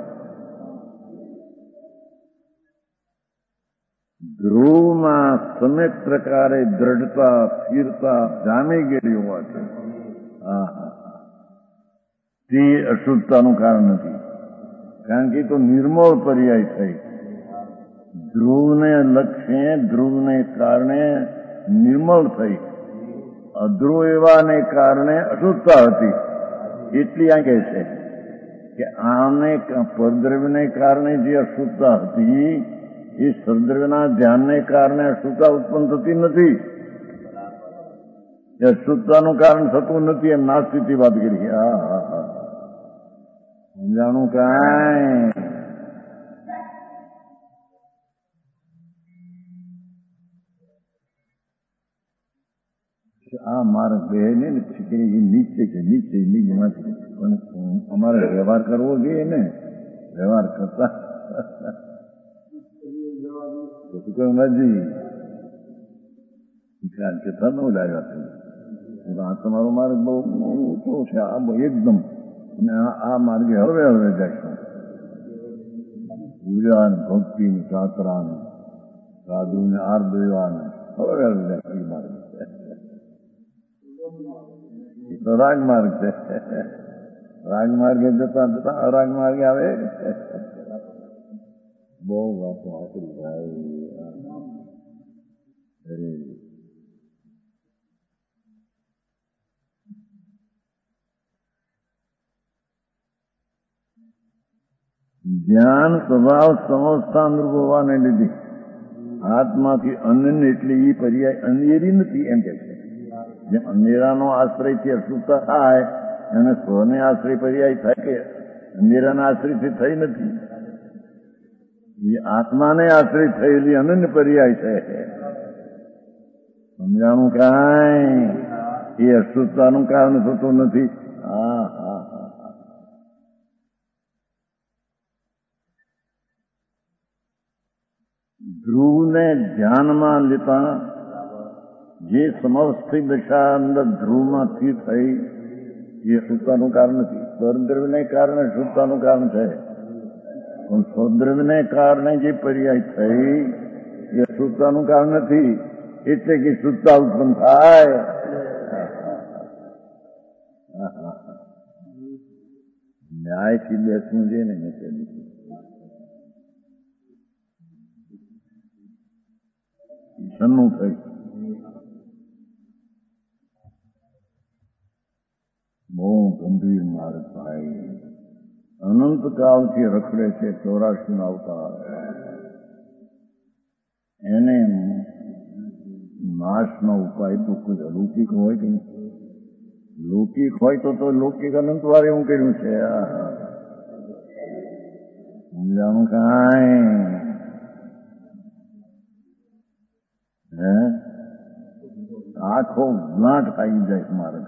ધ્રુવમાં સમ્યક પ્રકારે દ્રઢતા સ્થિરતા જામી ગયેલી હોવાથી હા હા તે અશુદ્ધતાનું કારણ નથી. કારણ કે એ તો નિર્મળ પર્યાય થઈ. ધ્રુવને લક્ષ્ય ધ્રુવને કારણે નિર્મળ થઈ, અધ્રુવ એવાને કારણે અશુદ્ધતા હતી. એટલી આ કહે છે કે આને પરદ્રવ્યને કારણે જે અશુદ્ધતા હતી એ સદ્રવ્યના ધ્યાનને કારણે અશુદ્ધતા ઉત્પન્ન થતી નથી. એ અશુદ્ધતાનું કારણ થતું નથી. એમ નાસ્તિકથી વાત કરી. હા હા હા સમજાણું કાંઈ? આ મારા બે ને નીચે કે નીચે નીચેમાંથી પણ અમારે વ્યવહાર કરવો જોઈએ ને. વ્યવહાર કરતા નથી કેટલા ન લાગ્યા. આ તમારો માર્ગ બહુ ઊંચો છે. આ એકદમ અને આ માર્ગે હળવે હળવે જાય. પૂજા ને ભક્તિ ને શાસ્ત્રા ને સાધુ ને આર્દવા ને હળવે હળવે જાય. માર્ગ એ તો રાગ માર્ગ છે. રાગ માર્ગે જતા જતા અરાગ માર્ગે આવે. બહુ વાતો આપણી ભાઈ. ધ્યાન સ્વભાવ સમવસ્થાનરૂપ હોવાને લીધે આત્માથી અનન્ય એટલે એ પર્યાય અંધેરી નથી એમ કે છે. જેમ અંધેરાનો આશ્રયથી અશુદ્ધતા થાય અને સ્વને આશ્રય પર્યાય થાય કે અંધેરાના આશ્રયથી થઈ નથી. એ આત્માને આશ્રય થયેલી અનન્ય પર્યાય છે. સમજાણું કાંઈ? એ અશુદ્ધતાનું કારણ થતું નથી. હા હા હા ધ્રુવને ધ્યાનમાં લેતા જે સમવસ્થિત દશા અંદર ધ્રુવમાંથી થઈ એ અશુદ્ધતાનું કારણ નથી. સ્વદ્રવ્યને કારણે શુદ્ધતાનું કારણ છે. પણ સ્વદ્રવ્યને કારણે જે પર્યાય થઈ એ અશુદ્ધતાનું કારણ નથી. એટલે કે શુદ્ધતા ઉત્પન્ન થાય. ન્યાયથી બેસવું છે ને સન્નું થઈ. બહુ ગંભીર માર્ગ ભાઈ. અનંત કાળથી રખડે છે ચોરાશી ના અવતાર. એને નાશનો ઉપાય તો કોઈ અલૌકિક હોય કે લૌકિક હોય તો તો લૌકિક અનંત વારે હું કર્યું છે. સમજાણું કાંઈ? હે આખો ગુલાટ ખાઈ જાય માર્ગ.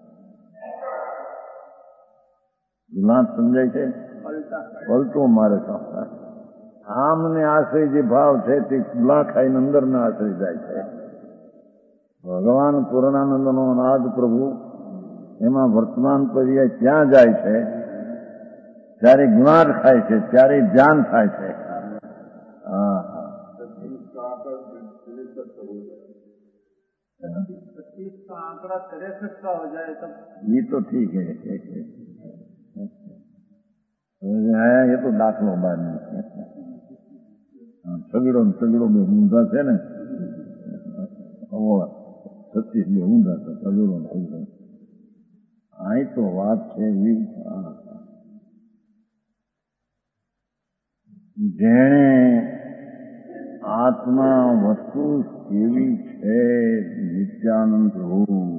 ગુલાટ સમજાય છે? પલટો મારે આમને આશ્રય જે ભાવ છે તે ગુલા ખાઈને અંદરના આશ્રય જાય છે. ભગવાન પૂર્ણાનંદનો નાદ પ્રભુ એમાં વર્તમાન પર્યાય ત્યાં જાય છે ત્યારે ગુણાટ ખાય છે, ત્યારે ધ્યાન થાય છે. હા आंकड़ा तिरसठ का हो जाए तब ये तो ठीक है. ये तो दाखलो बाद में સગડો ને સગડો બે ઊંધા છે ને સતીશ બે ઊંધા છે. સગડો ને સગડો અહીં તો વાત છે એવી. જેણે આત્મા વસ્તુ કેવી છે નિત્યાનંદ રૂપ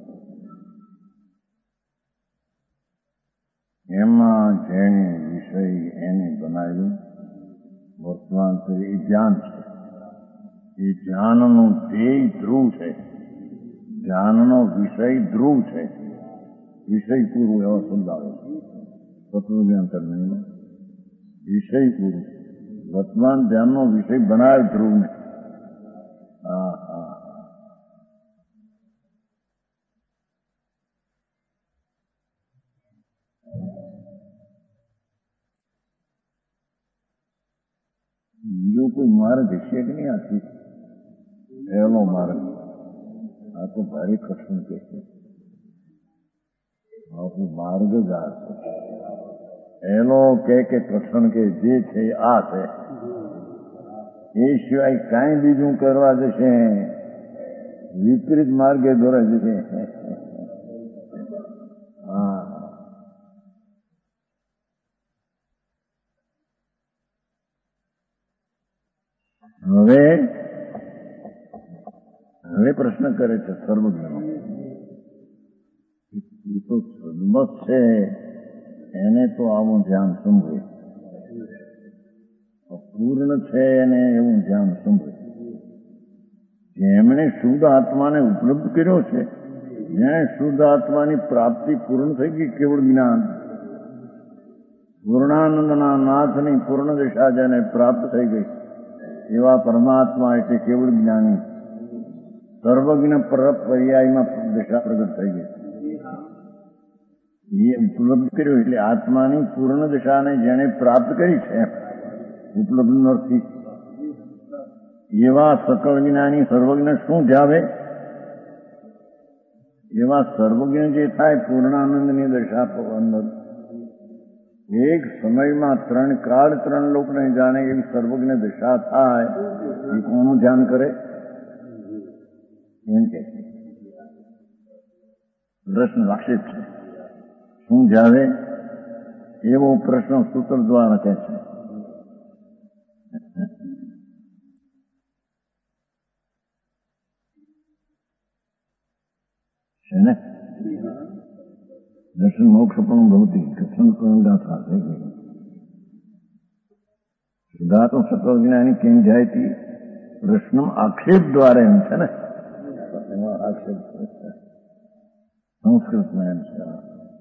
એમાં જેણે વિષય એને બનાવ્યું વર્તમાન છે એ ધ્યાન છે. એ ધ્યાનનું ધ્યેય ધ્રુવ છે, ધ્યાનનો વિષય ધ્રુવ છે. વિષય પૂરું એવો શબ્દ આવે છે તત્વજ્ઞાન નહીં, વિષય પૂરું. વર્તમાન ધ્યાનનો વિષય બનાવે ધ્રુવને. હા હા બીજો કોઈ માર્ગ હશે કે નહીં? આથી પહેલો માર્ગ આ તો ભારે કઠિન કે છે. આપણું માર્ગ જ આ છે. એનો કે કે કઠણ કે જે છે આ છે, એ સિવાય કાંઈ બીજું કરવા જશે વિપરીત માર્ગે દોરા જશે. હા હવે હવે પ્રશ્ન કરે છે સર્વજ્ઞનો. એ તો સદમત છે, એને તો આવું ધ્યાન સંભળે. અપૂર્ણ છે એને એવું ધ્યાન સંભળે. જેમણે શુદ્ધ આત્માને ઉપલબ્ધ કર્યો છે, જેણે શુદ્ધ આત્માની પ્રાપ્તિ પૂર્ણ થઈ ગઈ, કેવળ જ્ઞાન પૂર્ણાનંદના નાથની પૂર્ણ દિશા જેને પ્રાપ્ત થઈ ગઈ, એવા પરમાત્મા એટલે કેવળ જ્ઞાની સર્વજ્ઞ પર પર્યાયમાં દિશા પ્રગટ થઈ ગઈ. એ ઉપલબ્ધ કર્યું એટલે આત્માની પૂર્ણ દિશાને જેને પ્રાપ્ત કરી છે, ઉપલબ્ધ નથી એવા સકળ જ્ઞાની સર્વજ્ઞ શું જાવે? એવા સર્વજ્ઞ જે થાય પૂર્ણાનંદની દશા અંદર એક સમયમાં ત્રણ કાળ ત્રણ લોકને જાણે એવી સર્વજ્ઞ દશા થાય, એ કોનું ધ્યાન કરે? એમ કે પ્રશ્ન લાક્ષિત છે. શું જાવે? એવો પ્રશ્ન સૂત્ર દ્વારા કહે છે. છે ને દર્શન મોક્ષ પણ ભૌતિક કથન પણ ગાથા થઈ ગઈ. સુધાતો સકળ જ્ઞાની કેમ જાય તી પ્રશ્ન આક્ષેપ દ્વારા એમ છે ને, એમાં આક્ષેપ સંસ્કૃતમાં એમ છે.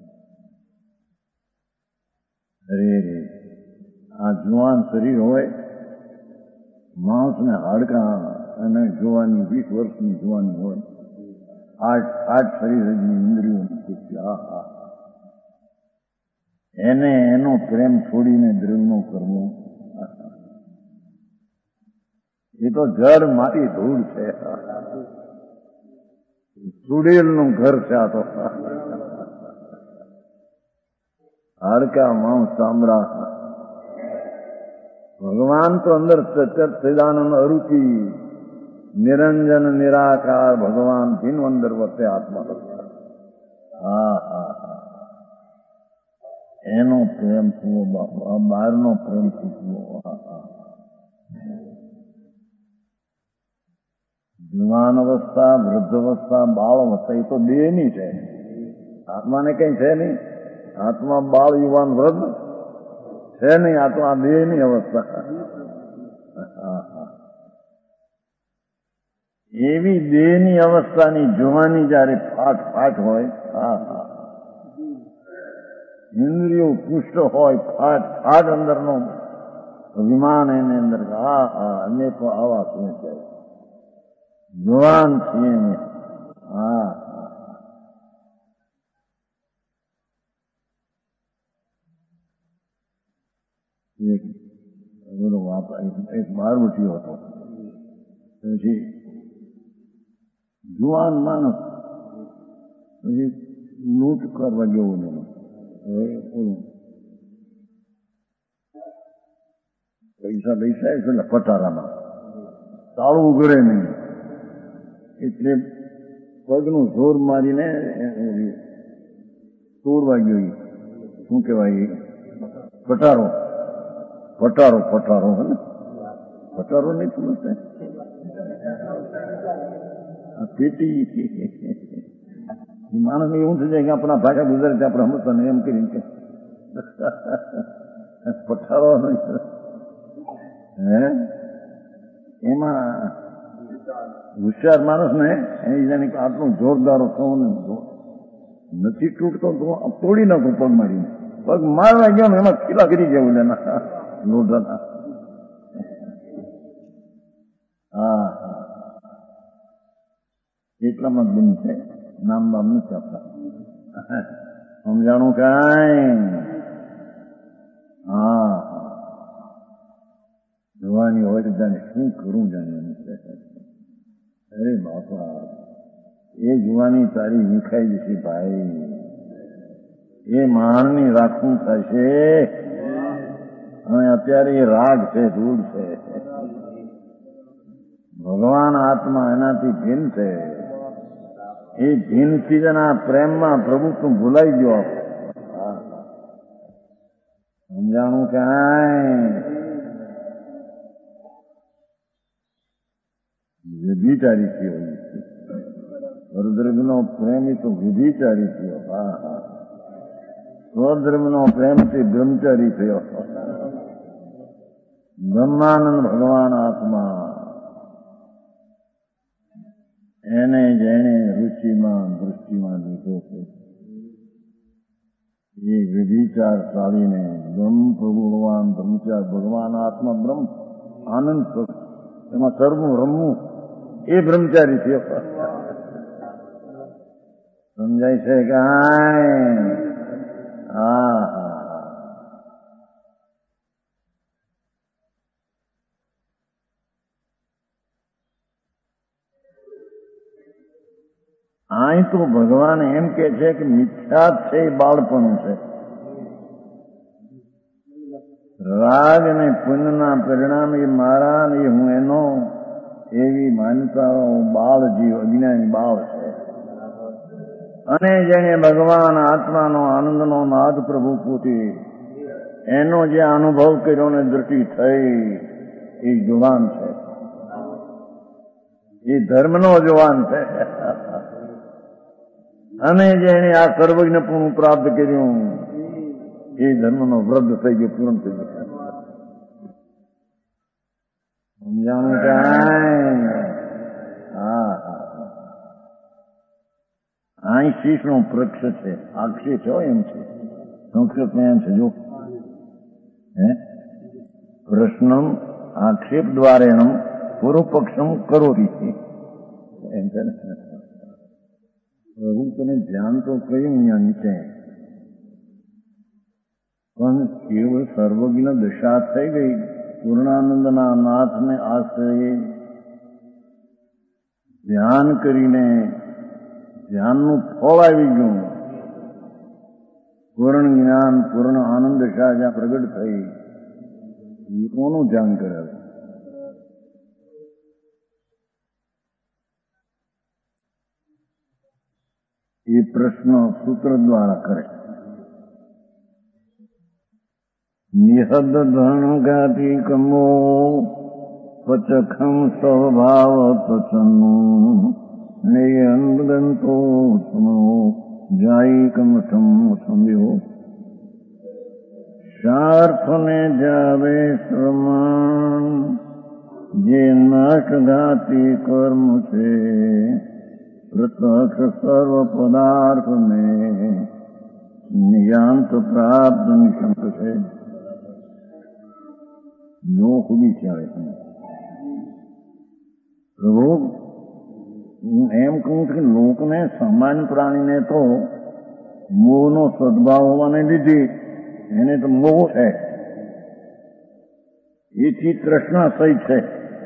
અરે રે આ જુવાન શરીર હોય, માંસ ને હાડકા અને જોવાની વીસ વર્ષની જોવાની હોય, આઠ આઠ શરીર ઇન્દ્રિયો, એને એનો પ્રેમ છોડીને દ્રવ્યનો કરવો, એ તો જળ માટી ધૂળ છે. ચુડેલનું ઘર છે આ તો. હાડકા માંસ ચામડા. ભગવાન તો અંદર સચત સદાનંદ અરૂપી નિરંજન નિરાકાર ભગવાન ભીન અંદર વર્તે આત્મા. હા હા હા એનો પ્રેમ પૂરો, બહારનો પ્રેમ પૂરો. જુવાન અવસ્થા, વૃદ્ધ અવસ્થા, બાળ અવસ્થા એ તો દેહની છે, આત્માને કઈ છે નહીં. આત્મા બાળ યુવાન વૃદ્ધ છે નહીં, આ તો આ દેહની અવસ્થા. એવી દેહની અવસ્થાની જુવાની જયારે ફાટ ફાટ હોય, હા હા ઇન્દ્રિયો પુષ્ટ હોય, ફાટ ફાટ અંદરનો અભિમાન એની અંદર, હા હા અમે તો આવા શું છે, જુવાન છીએ ને. હા એક બોલો વાત, એક બારવટીયો હતો, પછી જુવાન માણસ પછી લૂંટ કરવા જેવો નહીં. હવે બોલું પૈસા પૈસા એટલે પટારામાં તાળું ઉઘડે નહીં, એટલે પગનું જોર મારીને તોડવા ગયો. શું કહેવાય? પટારો પટારો પટારો હે ને, પટારો નહીં સમજતા? પેટી માણસ એવું થઈ જાય કે આપણા ભાષા ગુજરાતી આપણે સમજતા નહીં એમ કરીને કે પટારો હે એમાં હોશિયાર માણસ ને એની આટલું જોરદાર થવું નથી તૂટતો તો તોડી નાખું પગ મારીને. પગ મારવા ગયો ને એમાં ખીલા કરી જવું એના લોઢાના. હા હા એટલામાં બિન છે, નામ બામ નથી આપતા. સમજાણું કાંઈ? હા જોવાની હોય તો જાણે શું કરું જાણે. અરે બાપા એ જુવાની તારી વિખાઈ જશે ભાઈ, એ માણની રાખવું થશે. અને અત્યારે એ રાગ છે, ધૂળ છે. ભગવાન આત્મા એનાથી ભિન્ન છે. એ ભિન્નથી જ આ પ્રેમમાં પ્રભુ તું ભૂલાઈ ગયો. સમજાણું કાંઈ? વિધિચારી થયો સ્વધર્મનો પ્રેમ એ તો વિધિચારી થયો. હા હા સ્વધર્મનો પ્રેમથી બ્રહ્મચારી થયો. બ્રહ્માનંદ ભગવાન આત્મા એને જેણે રુચિમાં દૃષ્ટિમાં લીધો છે એ વિધિચાર ચાલીને બ્રહ્મ પ્રભુ ભગવાન બ્રહ્મચાર ભગવાન આત્મા બ્રહ્મ આનંદ એમાં સર્વું રમવું એ બ્રહ્મચારી થયો. સમજાય છે કાંઈ? હા હા અહીં તો ભગવાન એમ કે છે કે મિથ્યા છે એ બાળપણ છે. રાગ અને પુણ્યના પરિણામ એ મારા ને હું એનો એવી માન્યતાઓ બાળ જીવ અજ્ઞાની બાળ છે. અને જેને ભગવાન આત્માનો આનંદનો નાદ પ્રભુ પોતે એનો જે અનુભવ કર્યો ને દૃષ્ટિ થઈ એ જુવાન છે, એ ધર્મનો જુવાન છે. અને જેને આ સર્વજ્ઞપણું પ્રાપ્ત કર્યું એ ધર્મનો વૃદ્ધ થઈ ગયો, પૂર્ણ થઈ ગયો. સમજાણું કાંઈ? હા હા અહીં શીશ નો વૃક્ષ છે, આક્ષેપ હોય એમ છે. સંસ્કૃતમાં એમ છે જો હે પ્રશ્નમ આક્ષેપ દ્વારેણમ પૂર્વપક્ષમ કરોતી એમ છે ને. પ્રભુ તને ધ્યાન તો કહ્યું અહીંયા નીચે, પણ કેવળ સર્વજ્ઞ દશા થઈ ગઈ. પૂર્ણાનંદના નાથને આશ્રય ધ્યાન કરીને ધ્યાનનું ફળ આવી ગયું. પૂર્ણ જ્ઞાન પૂર્ણ આનંદ દશા જ્યાં પ્રગટ થઈ એ કોનું ધ્યાન કરે? એ પ્રશ્ન સૂત્ર દ્વારા કરે. નિહદ ધન ગાતી કમો પચખમ સ્વભાવ પચનું નિયંગંતો સમો જાય કમઠમ સંવ્યો શાર્થને જાવે શ્રમણ જે નષ્ટ ગાતી કર્મ છે પ્રત્યક્ષ સર્વ પદાર્થ ને નિયાંત પ્રાપ્ત નિશંક છે. નો ખૂબી ચાલે પ્રભુ. હું એમ કહું છું કે લોકને સામાન્ય પ્રાણીને તો મોહનો સદભાવ હોવાને લીધે એને તો મોહ છે, એથી તૃષ્ણા સહિત છે.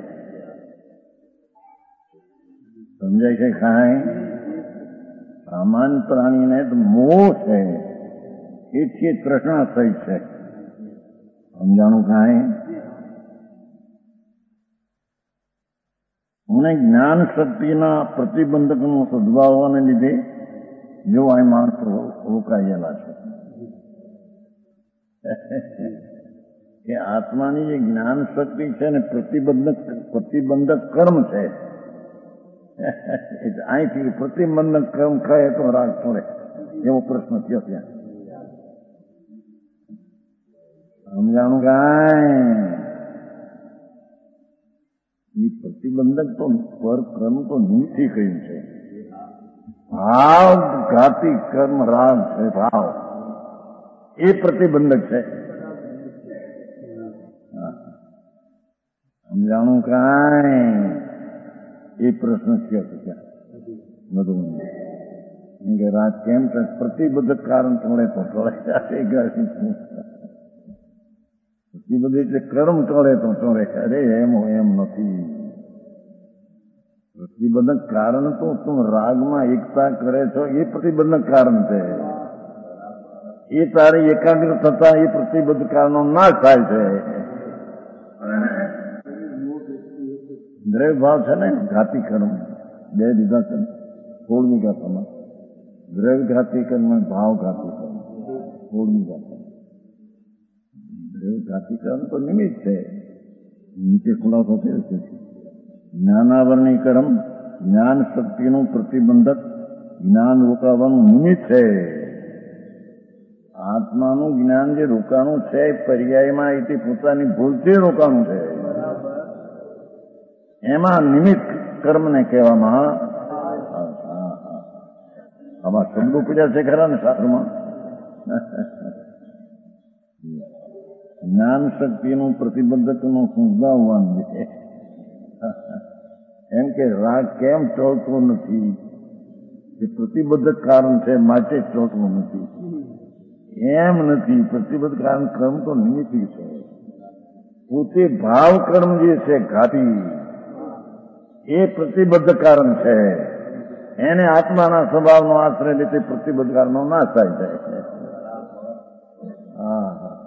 સમજાય છે કાંઈ? સામાન્ય પ્રાણીને તો મોહ છે, એથી તૃષ્ણા સહિત છે. સમજાણું કાંઈ? અને જ્ઞાન શક્તિના પ્રતિબંધકનો સદભાવ હોવાને લીધે જો આ માણસો રોકાયેલા છે કે આત્માની જે જ્ઞાન શક્તિ છે ને પ્રતિબંધક પ્રતિબંધક કર્મ છે. અહીંથી પ્રતિબંધક કર્મ કહે તો રાગ છોડે એવો પ્રશ્ન થયો ત્યાં. સમજાણું કાંઈ? પ્રતિબંધક તો પર કર્મ તો નિમિત્તથી કહ્યું છે. ભાવ ઘાતી કર્મ રાગ છે, ભાવ એ પ્રતિબંધક છે. સમજાણું કાંઈ એ પ્રશ્ન છે બધું કે રાત કેમ પ્રતિબદ્ધ કારણ ટળે તો ટળે પ્રતિબદ્ધ એટલે કર્મ ટળે તો ટળે. અરે એમ એમ નથી. પ્રતિબંધક કારણ તો તું રાગમાં એકતા કરે છો એ પ્રતિબંધક કારણ છે. એ તારી એકાગ્ર થતા એ પ્રતિબદ્ધ કારણો નાશ થાય છે. દ્રવ્ય ભાવ છે ને ઘાતી કર્મ બે દીધા છે સોળમી ગાથામાં. દ્રવ્ય ઘાતી કર્મ, ભાવ ઘાતી કર્મ, સોળમી ગાથા. દ્રવ્ય ઘાતી કર્મ તો નિમિત્ત છે. નીચે ખુલાસો થયો છે. જ્ઞાનાવરણી કર્મ જ્ઞાન શક્તિનું પ્રતિબંધક જ્ઞાન રોકાવાનું નિમિત્ત છે. આત્માનું જ્ઞાન જે રોકાણું છે પર્યાયમાં એથી પોતાની ભૂલથી રોકાણું છે. એમાં નિમિત્ત કર્મને કહેવામાં આમાં શબ્દો પડ્યા છે ખરા ને શાસ્ત્રમાં. જ્ઞાન શક્તિનું પ્રતિબંધકનું સમજાવવાનું છે. એમ કે રાગ કેમ ટળતો નથી એ પ્રતિબદ્ધ કારણ છે માટે ટળતો નથી એમ નથી. પ્રતિબદ્ધ કારણ કર્મ તો નિમિત્તી છે. પોતે ભાવ કર્મ જે છે ઘાતી એ પ્રતિબદ્ધ કારણ છે. એને આત્માના સ્વભાવનો આશ્રય લે તે પ્રતિબદ્ધ કારણનો નાશ થાય છે. હા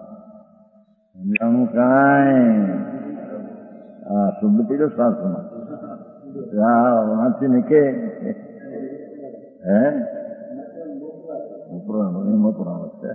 જાણું કાંઈ હા શુદ્ધ પીડો શાસ્ત્રમાં વાંચીને કે હે ઉપરાણો એમ ઉપરાણો છે.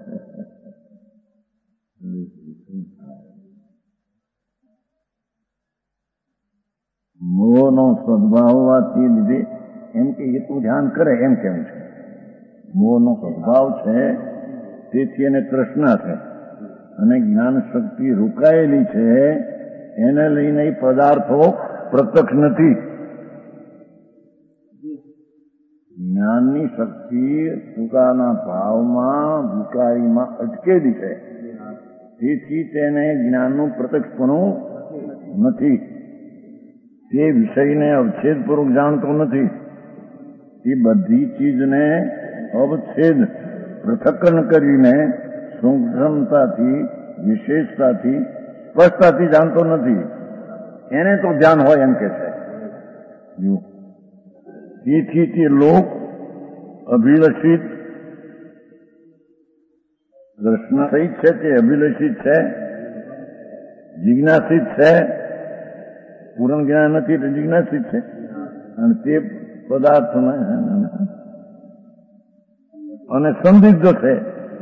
મોહનો સદભાવ હોવાથી લીધે એમ કે એ તું ધ્યાન કરે એમ કેવું છે. મોહનો સદભાવ છે તેથી એને તૃષ્ણા છે અને જ્ઞાન શક્તિ રોકાયેલી છે એને લઈને પદાર્થો પ્રત્યક્ષ નથી. જ્ઞાનની શક્તિ પોતાના ભાવમાં વિકારીમાં અટકેલી છે તેથી તેને જ્ઞાનનું પ્રત્યક્ષપણું નથી. તે વિષયને અવચ્છેદપૂર્વક જાણતો નથી. એ બધી ચીજને અવચ્છેદ પૃથક્કન કરીને સૂક્ષ્મતાથી વિશેષતાથી સ્પષ્ટતાથી જાણતો નથી. એને તો ધ્યાન હોય એમ કે છે. તેથી તે લોક અભિલષિત પ્રશ્ન સહિત છે તે અભિલષિત છે, જિજ્ઞાસિત છે. પૂર્ણ જ્ઞાન નથી એટલે જિજ્ઞાસિત છે અને તે પદાર્થને અને સંદિગ્ધ છે.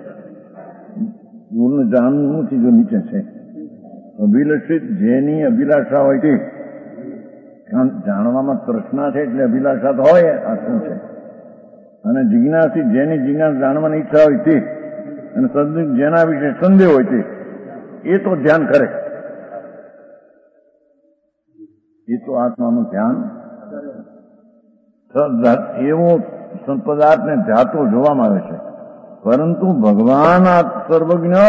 પૂર્ણ જાણવું નથી જો નીચે છે. અભિલષિત જેની અભિલાષા હોય તે જાણવામાં તૃષ્ણા છે એટલે અભિલાષા તો હોય આ શું છે. અને જિજ્ઞાસિત જેની જિજ્ઞાસા જાણવાની ઈચ્છા હોય તે અને સંદિગ્ધ જેના વિશે સંદેહ હોય તે એ તો ધ્યાન કરે. એ તો આત્માનું ધ્યાન એવો પદાર્થને જાતો જોવામાં આવે છે. પરંતુ ભગવાન આ સર્વજ્ઞ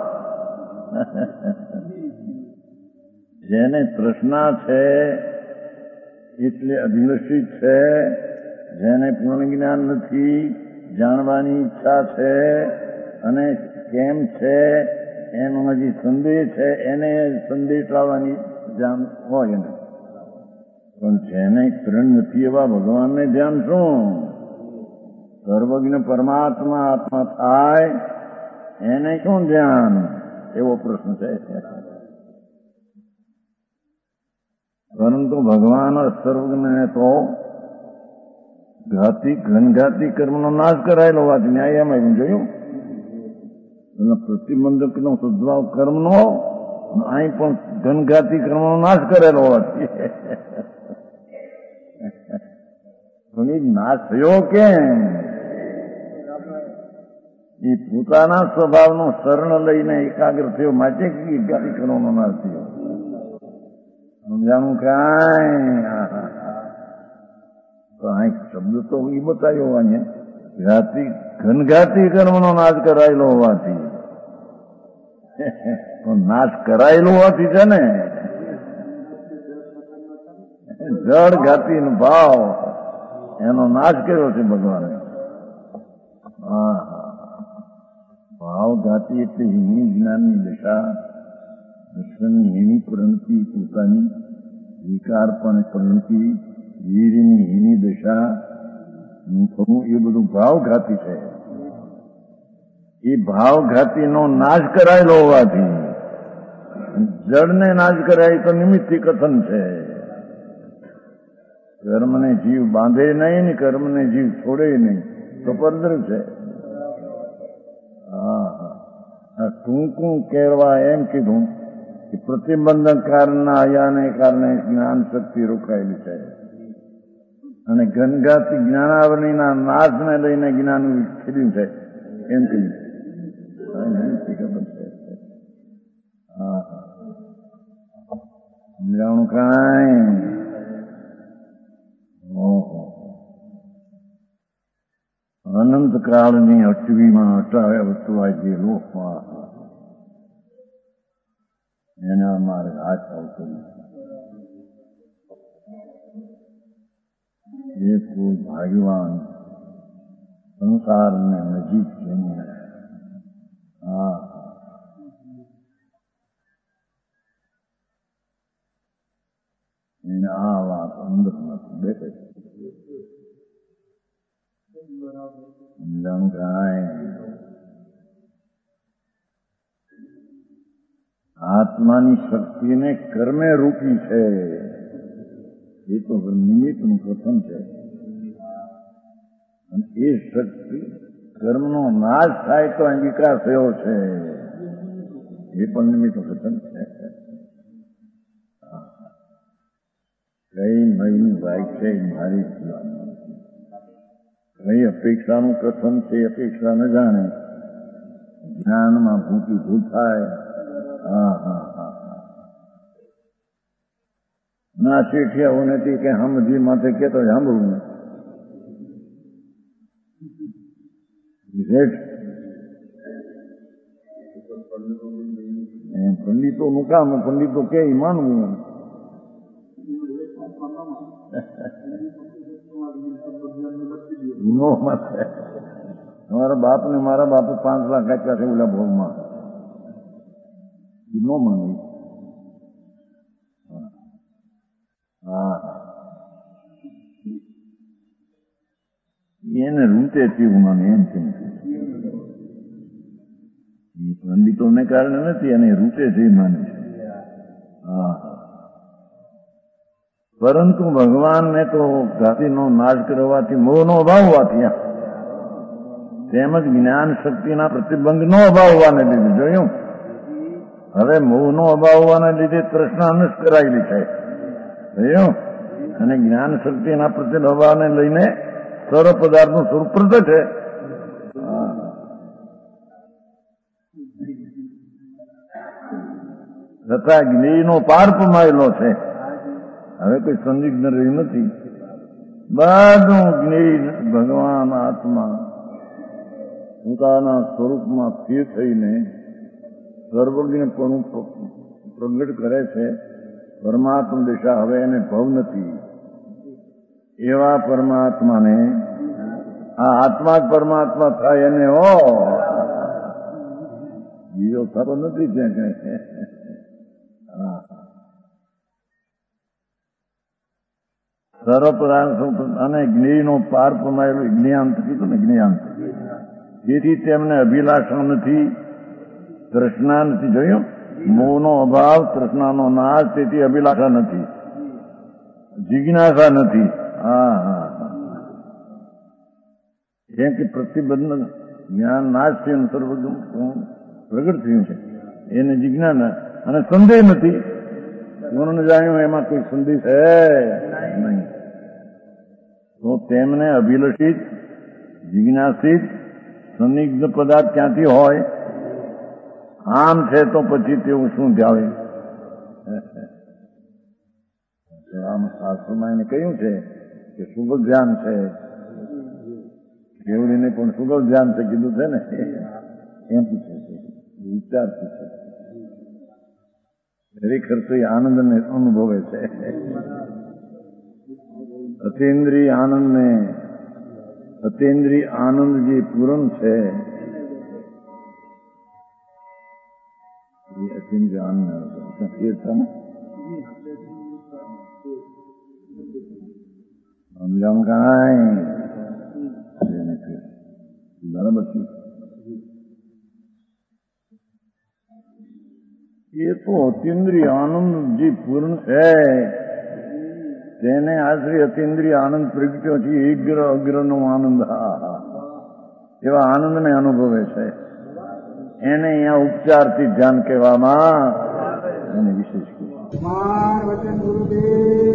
જેને તૃષ્ણા છે એટલે અભિલષિત છે, જેને પૂર્ણ જ્ઞાન નથી જાણવાની ઈચ્છા છે અને કેમ છે એનો હજી સંદેહ છે એને સંદેહ ટાળવાની જાણ હોય એને. પણ જેને ત્રણ નથી એવા ભગવાનને ધ્યાન શું? સર્વજ્ઞ પરમાત્મા આત્મા થાય એને શું ધ્યાન? એવો પ્રશ્ન છે. પરંતુ ભગવાન સર્વજ્ઞને તો ઘાતી ઘનઘાતી કર્મનો નાશ કરાયેલો હોવાથી ન્યાય એમાં જોયું પ્રતિબંધકનો સદભાવ કર્મનો અહીં પણ ઘનઘાતી કર્મનો નાશ કરેલો હોવાથી નાશ થયો કેમ? એ પોતાના સ્વભાવનો શરણ લઈને એકાગ્ર થયો માટે ઘાતી કર્મનો નાશ થયો. સમજાણું કાંઈ કાંઈક શબ્દ તો એ બતાવ્યો અહીંયા ઘાતી ઘનઘાતી કર્મનો નાશ કરાયેલો હોવાથી નાશ કરાયેલો હોવાથી છે ને જળ ઘાતી નો ભાવ એનો નાશ કર્યો છે ભગવાને. હા ભાવ ઘાતી એટલે હીની જ્ઞાનની દશા, દર્શનની હીની પ્રવૃત્તિ, પોતાની વિકાર પણ પ્રવૃત્તિ, વીરની હીની દશા થવું એ બધું ભાવઘાતી છે. એ ભાવઘાતીનો નાશ કરાયેલો હોવાથી જળને નાશ કરાય તો નિમિત્તથી કથન છે. કર્મને જીવ બાંધે નહીં ને કર્મને જીવ છોડે નહીં તો પરદર છે. હા હા ટૂંકું કહેવા એમ કીધું કે પ્રતિબંધક કારણના આયાને કારણે જ્ઞાન શક્તિ રોકાયેલી છે અને ઘનઘાતી જ્ઞાનાવરણીના નાશને લઈને જ્ઞાન વિખર્યું છે એમ કહ્યું. હા સમજાણું કાંઈ અનંત કાળની અટવીમાં અટાવ્યા વટવા જે લોકમાં એના મારે હાથ આવતો નથી. એ કોઈ ભાગ્યવાન સંસારને નજીક જઈને હા એને આ વાત અંદર નથી બેઠે સમજાણું કાંઈ. આત્માની શક્તિને કર્મે રૂપી છે એ તો નિમિત્તનું કથન છે અને એ શક્તિ કર્મનો નાશ થાય તો અંગીકાર થયો છે એ પણ નિમિત્તનું કથન છે. કઈ મહિનું ભાઈ છે મારી કઈ અપેક્ષાનું કથન છે અપેક્ષા ન જાણે જ્ઞાનમાં ભૂતી ભૂલ થાય. હા હા હા ના શીખ્યા નથી કે સમજી માથે કેતો સાંભળવું પંડિતો નું કામ પંડિતો કે માનવું. નો માથે મારા બાપ ને મારા બાપે પાંચ લાખ આપ્યા છે ઓલા ભોગમાં નો માનવું. હા એને રૂટે થયું મને એમ છે પંડિતોને કારણે નથી અને રૂટે છે માને છે. હા પરંતુ ભગવાનને તો જાતિનો નાશ કરવાથી મોહનો અભાવ હોવાથી તેમજ જ્ઞાન શક્તિના પ્રતિબંધ નો અભાવ હોવાને લીધે જોયું. હવે મોહનો અભાવ હોવાને લીધે તૃષ્ણા નષ્ટ કરાયેલી છે જોયું અને જ્ઞાન શક્તિના પ્રતિભાવને લઈને સર્વ પદાર્થનું સ્વરૂપ પ્રગટ છે. તથા જ્ઞેયનો પાર પમાયેલો છે. હવે કોઈ સંદિગ્ધ રહ્યું નથી. બધું જ્ઞેય ભગવાન આત્મા પોતાના સ્વરૂપમાં સ્થિર થઈને સર્વજ્ઞપણું પ્રગટ કરે છે. પરમાત્મા દિશા હવે એને ભવ નથી. એવા પરમાત્માને આ આત્મા જ પરમાત્મા થાય એને હો બીજો થતો નથી ત્યાં કઈ. સર્વ પદાર્થ અને જ્ઞેયનો પાર પમાયેલું જ્ઞાંત કીધું ને જ્ઞાંત. તેથી તેમને અભિલાષા નથી, તૃષ્ણા નથી. જોયું મોહનો અભાવ, તૃષ્ણાનો નાશ, તેથી અભિલાષા નથી, જિજ્ઞાસા નથી. હા હા કેમ કે પ્રતિબંધ જ્ઞાન નાશ થયું સર્વ પ્રગટ થયું છે એને જિજ્ઞાસા અને સંદેહ નથી. કોને જાણ્યું એમાં કોઈ સંદેહ છે નહીં. તો તેમને અભિલષિત, જિજ્ઞાસિત, સંદિગ્ધ પદાર્થ ક્યાંથી હોય? આમ છે તો પછી તેવું શું જાવે? આમ શાસ્ત્રમાં એને કહ્યું છે કે સુગલ ધ્યાન છે, કેવડીને પણ સુગલ ધ્યાન છે કીધું છે ને, એમ પૂછે છે, વિચાર પૂછે છે. ખરેખર તો એ આનંદને અનુભવે છે. અતિન્દ્રિય આનંદને અતિન્દ્રિય આનંદ જે પૂરણ છે એ અતિન્દ્રિય આનંદ કીર્તન સમજાણ કાંઈ બરાબર છે. એ તો અતિન્દ્રિય આનંદ જે પૂર્ણ છે તેને આશ્રય અતિન્દ્રિય આનંદ પ્રગટ્યો છે. અગ્ર અગ્ર નો આનંદ એવા આનંદને અનુભવે છે. એને અહીંયા ઉપચારથી ધ્યાન કહેવામાં એને વિશેષ કહેવાય.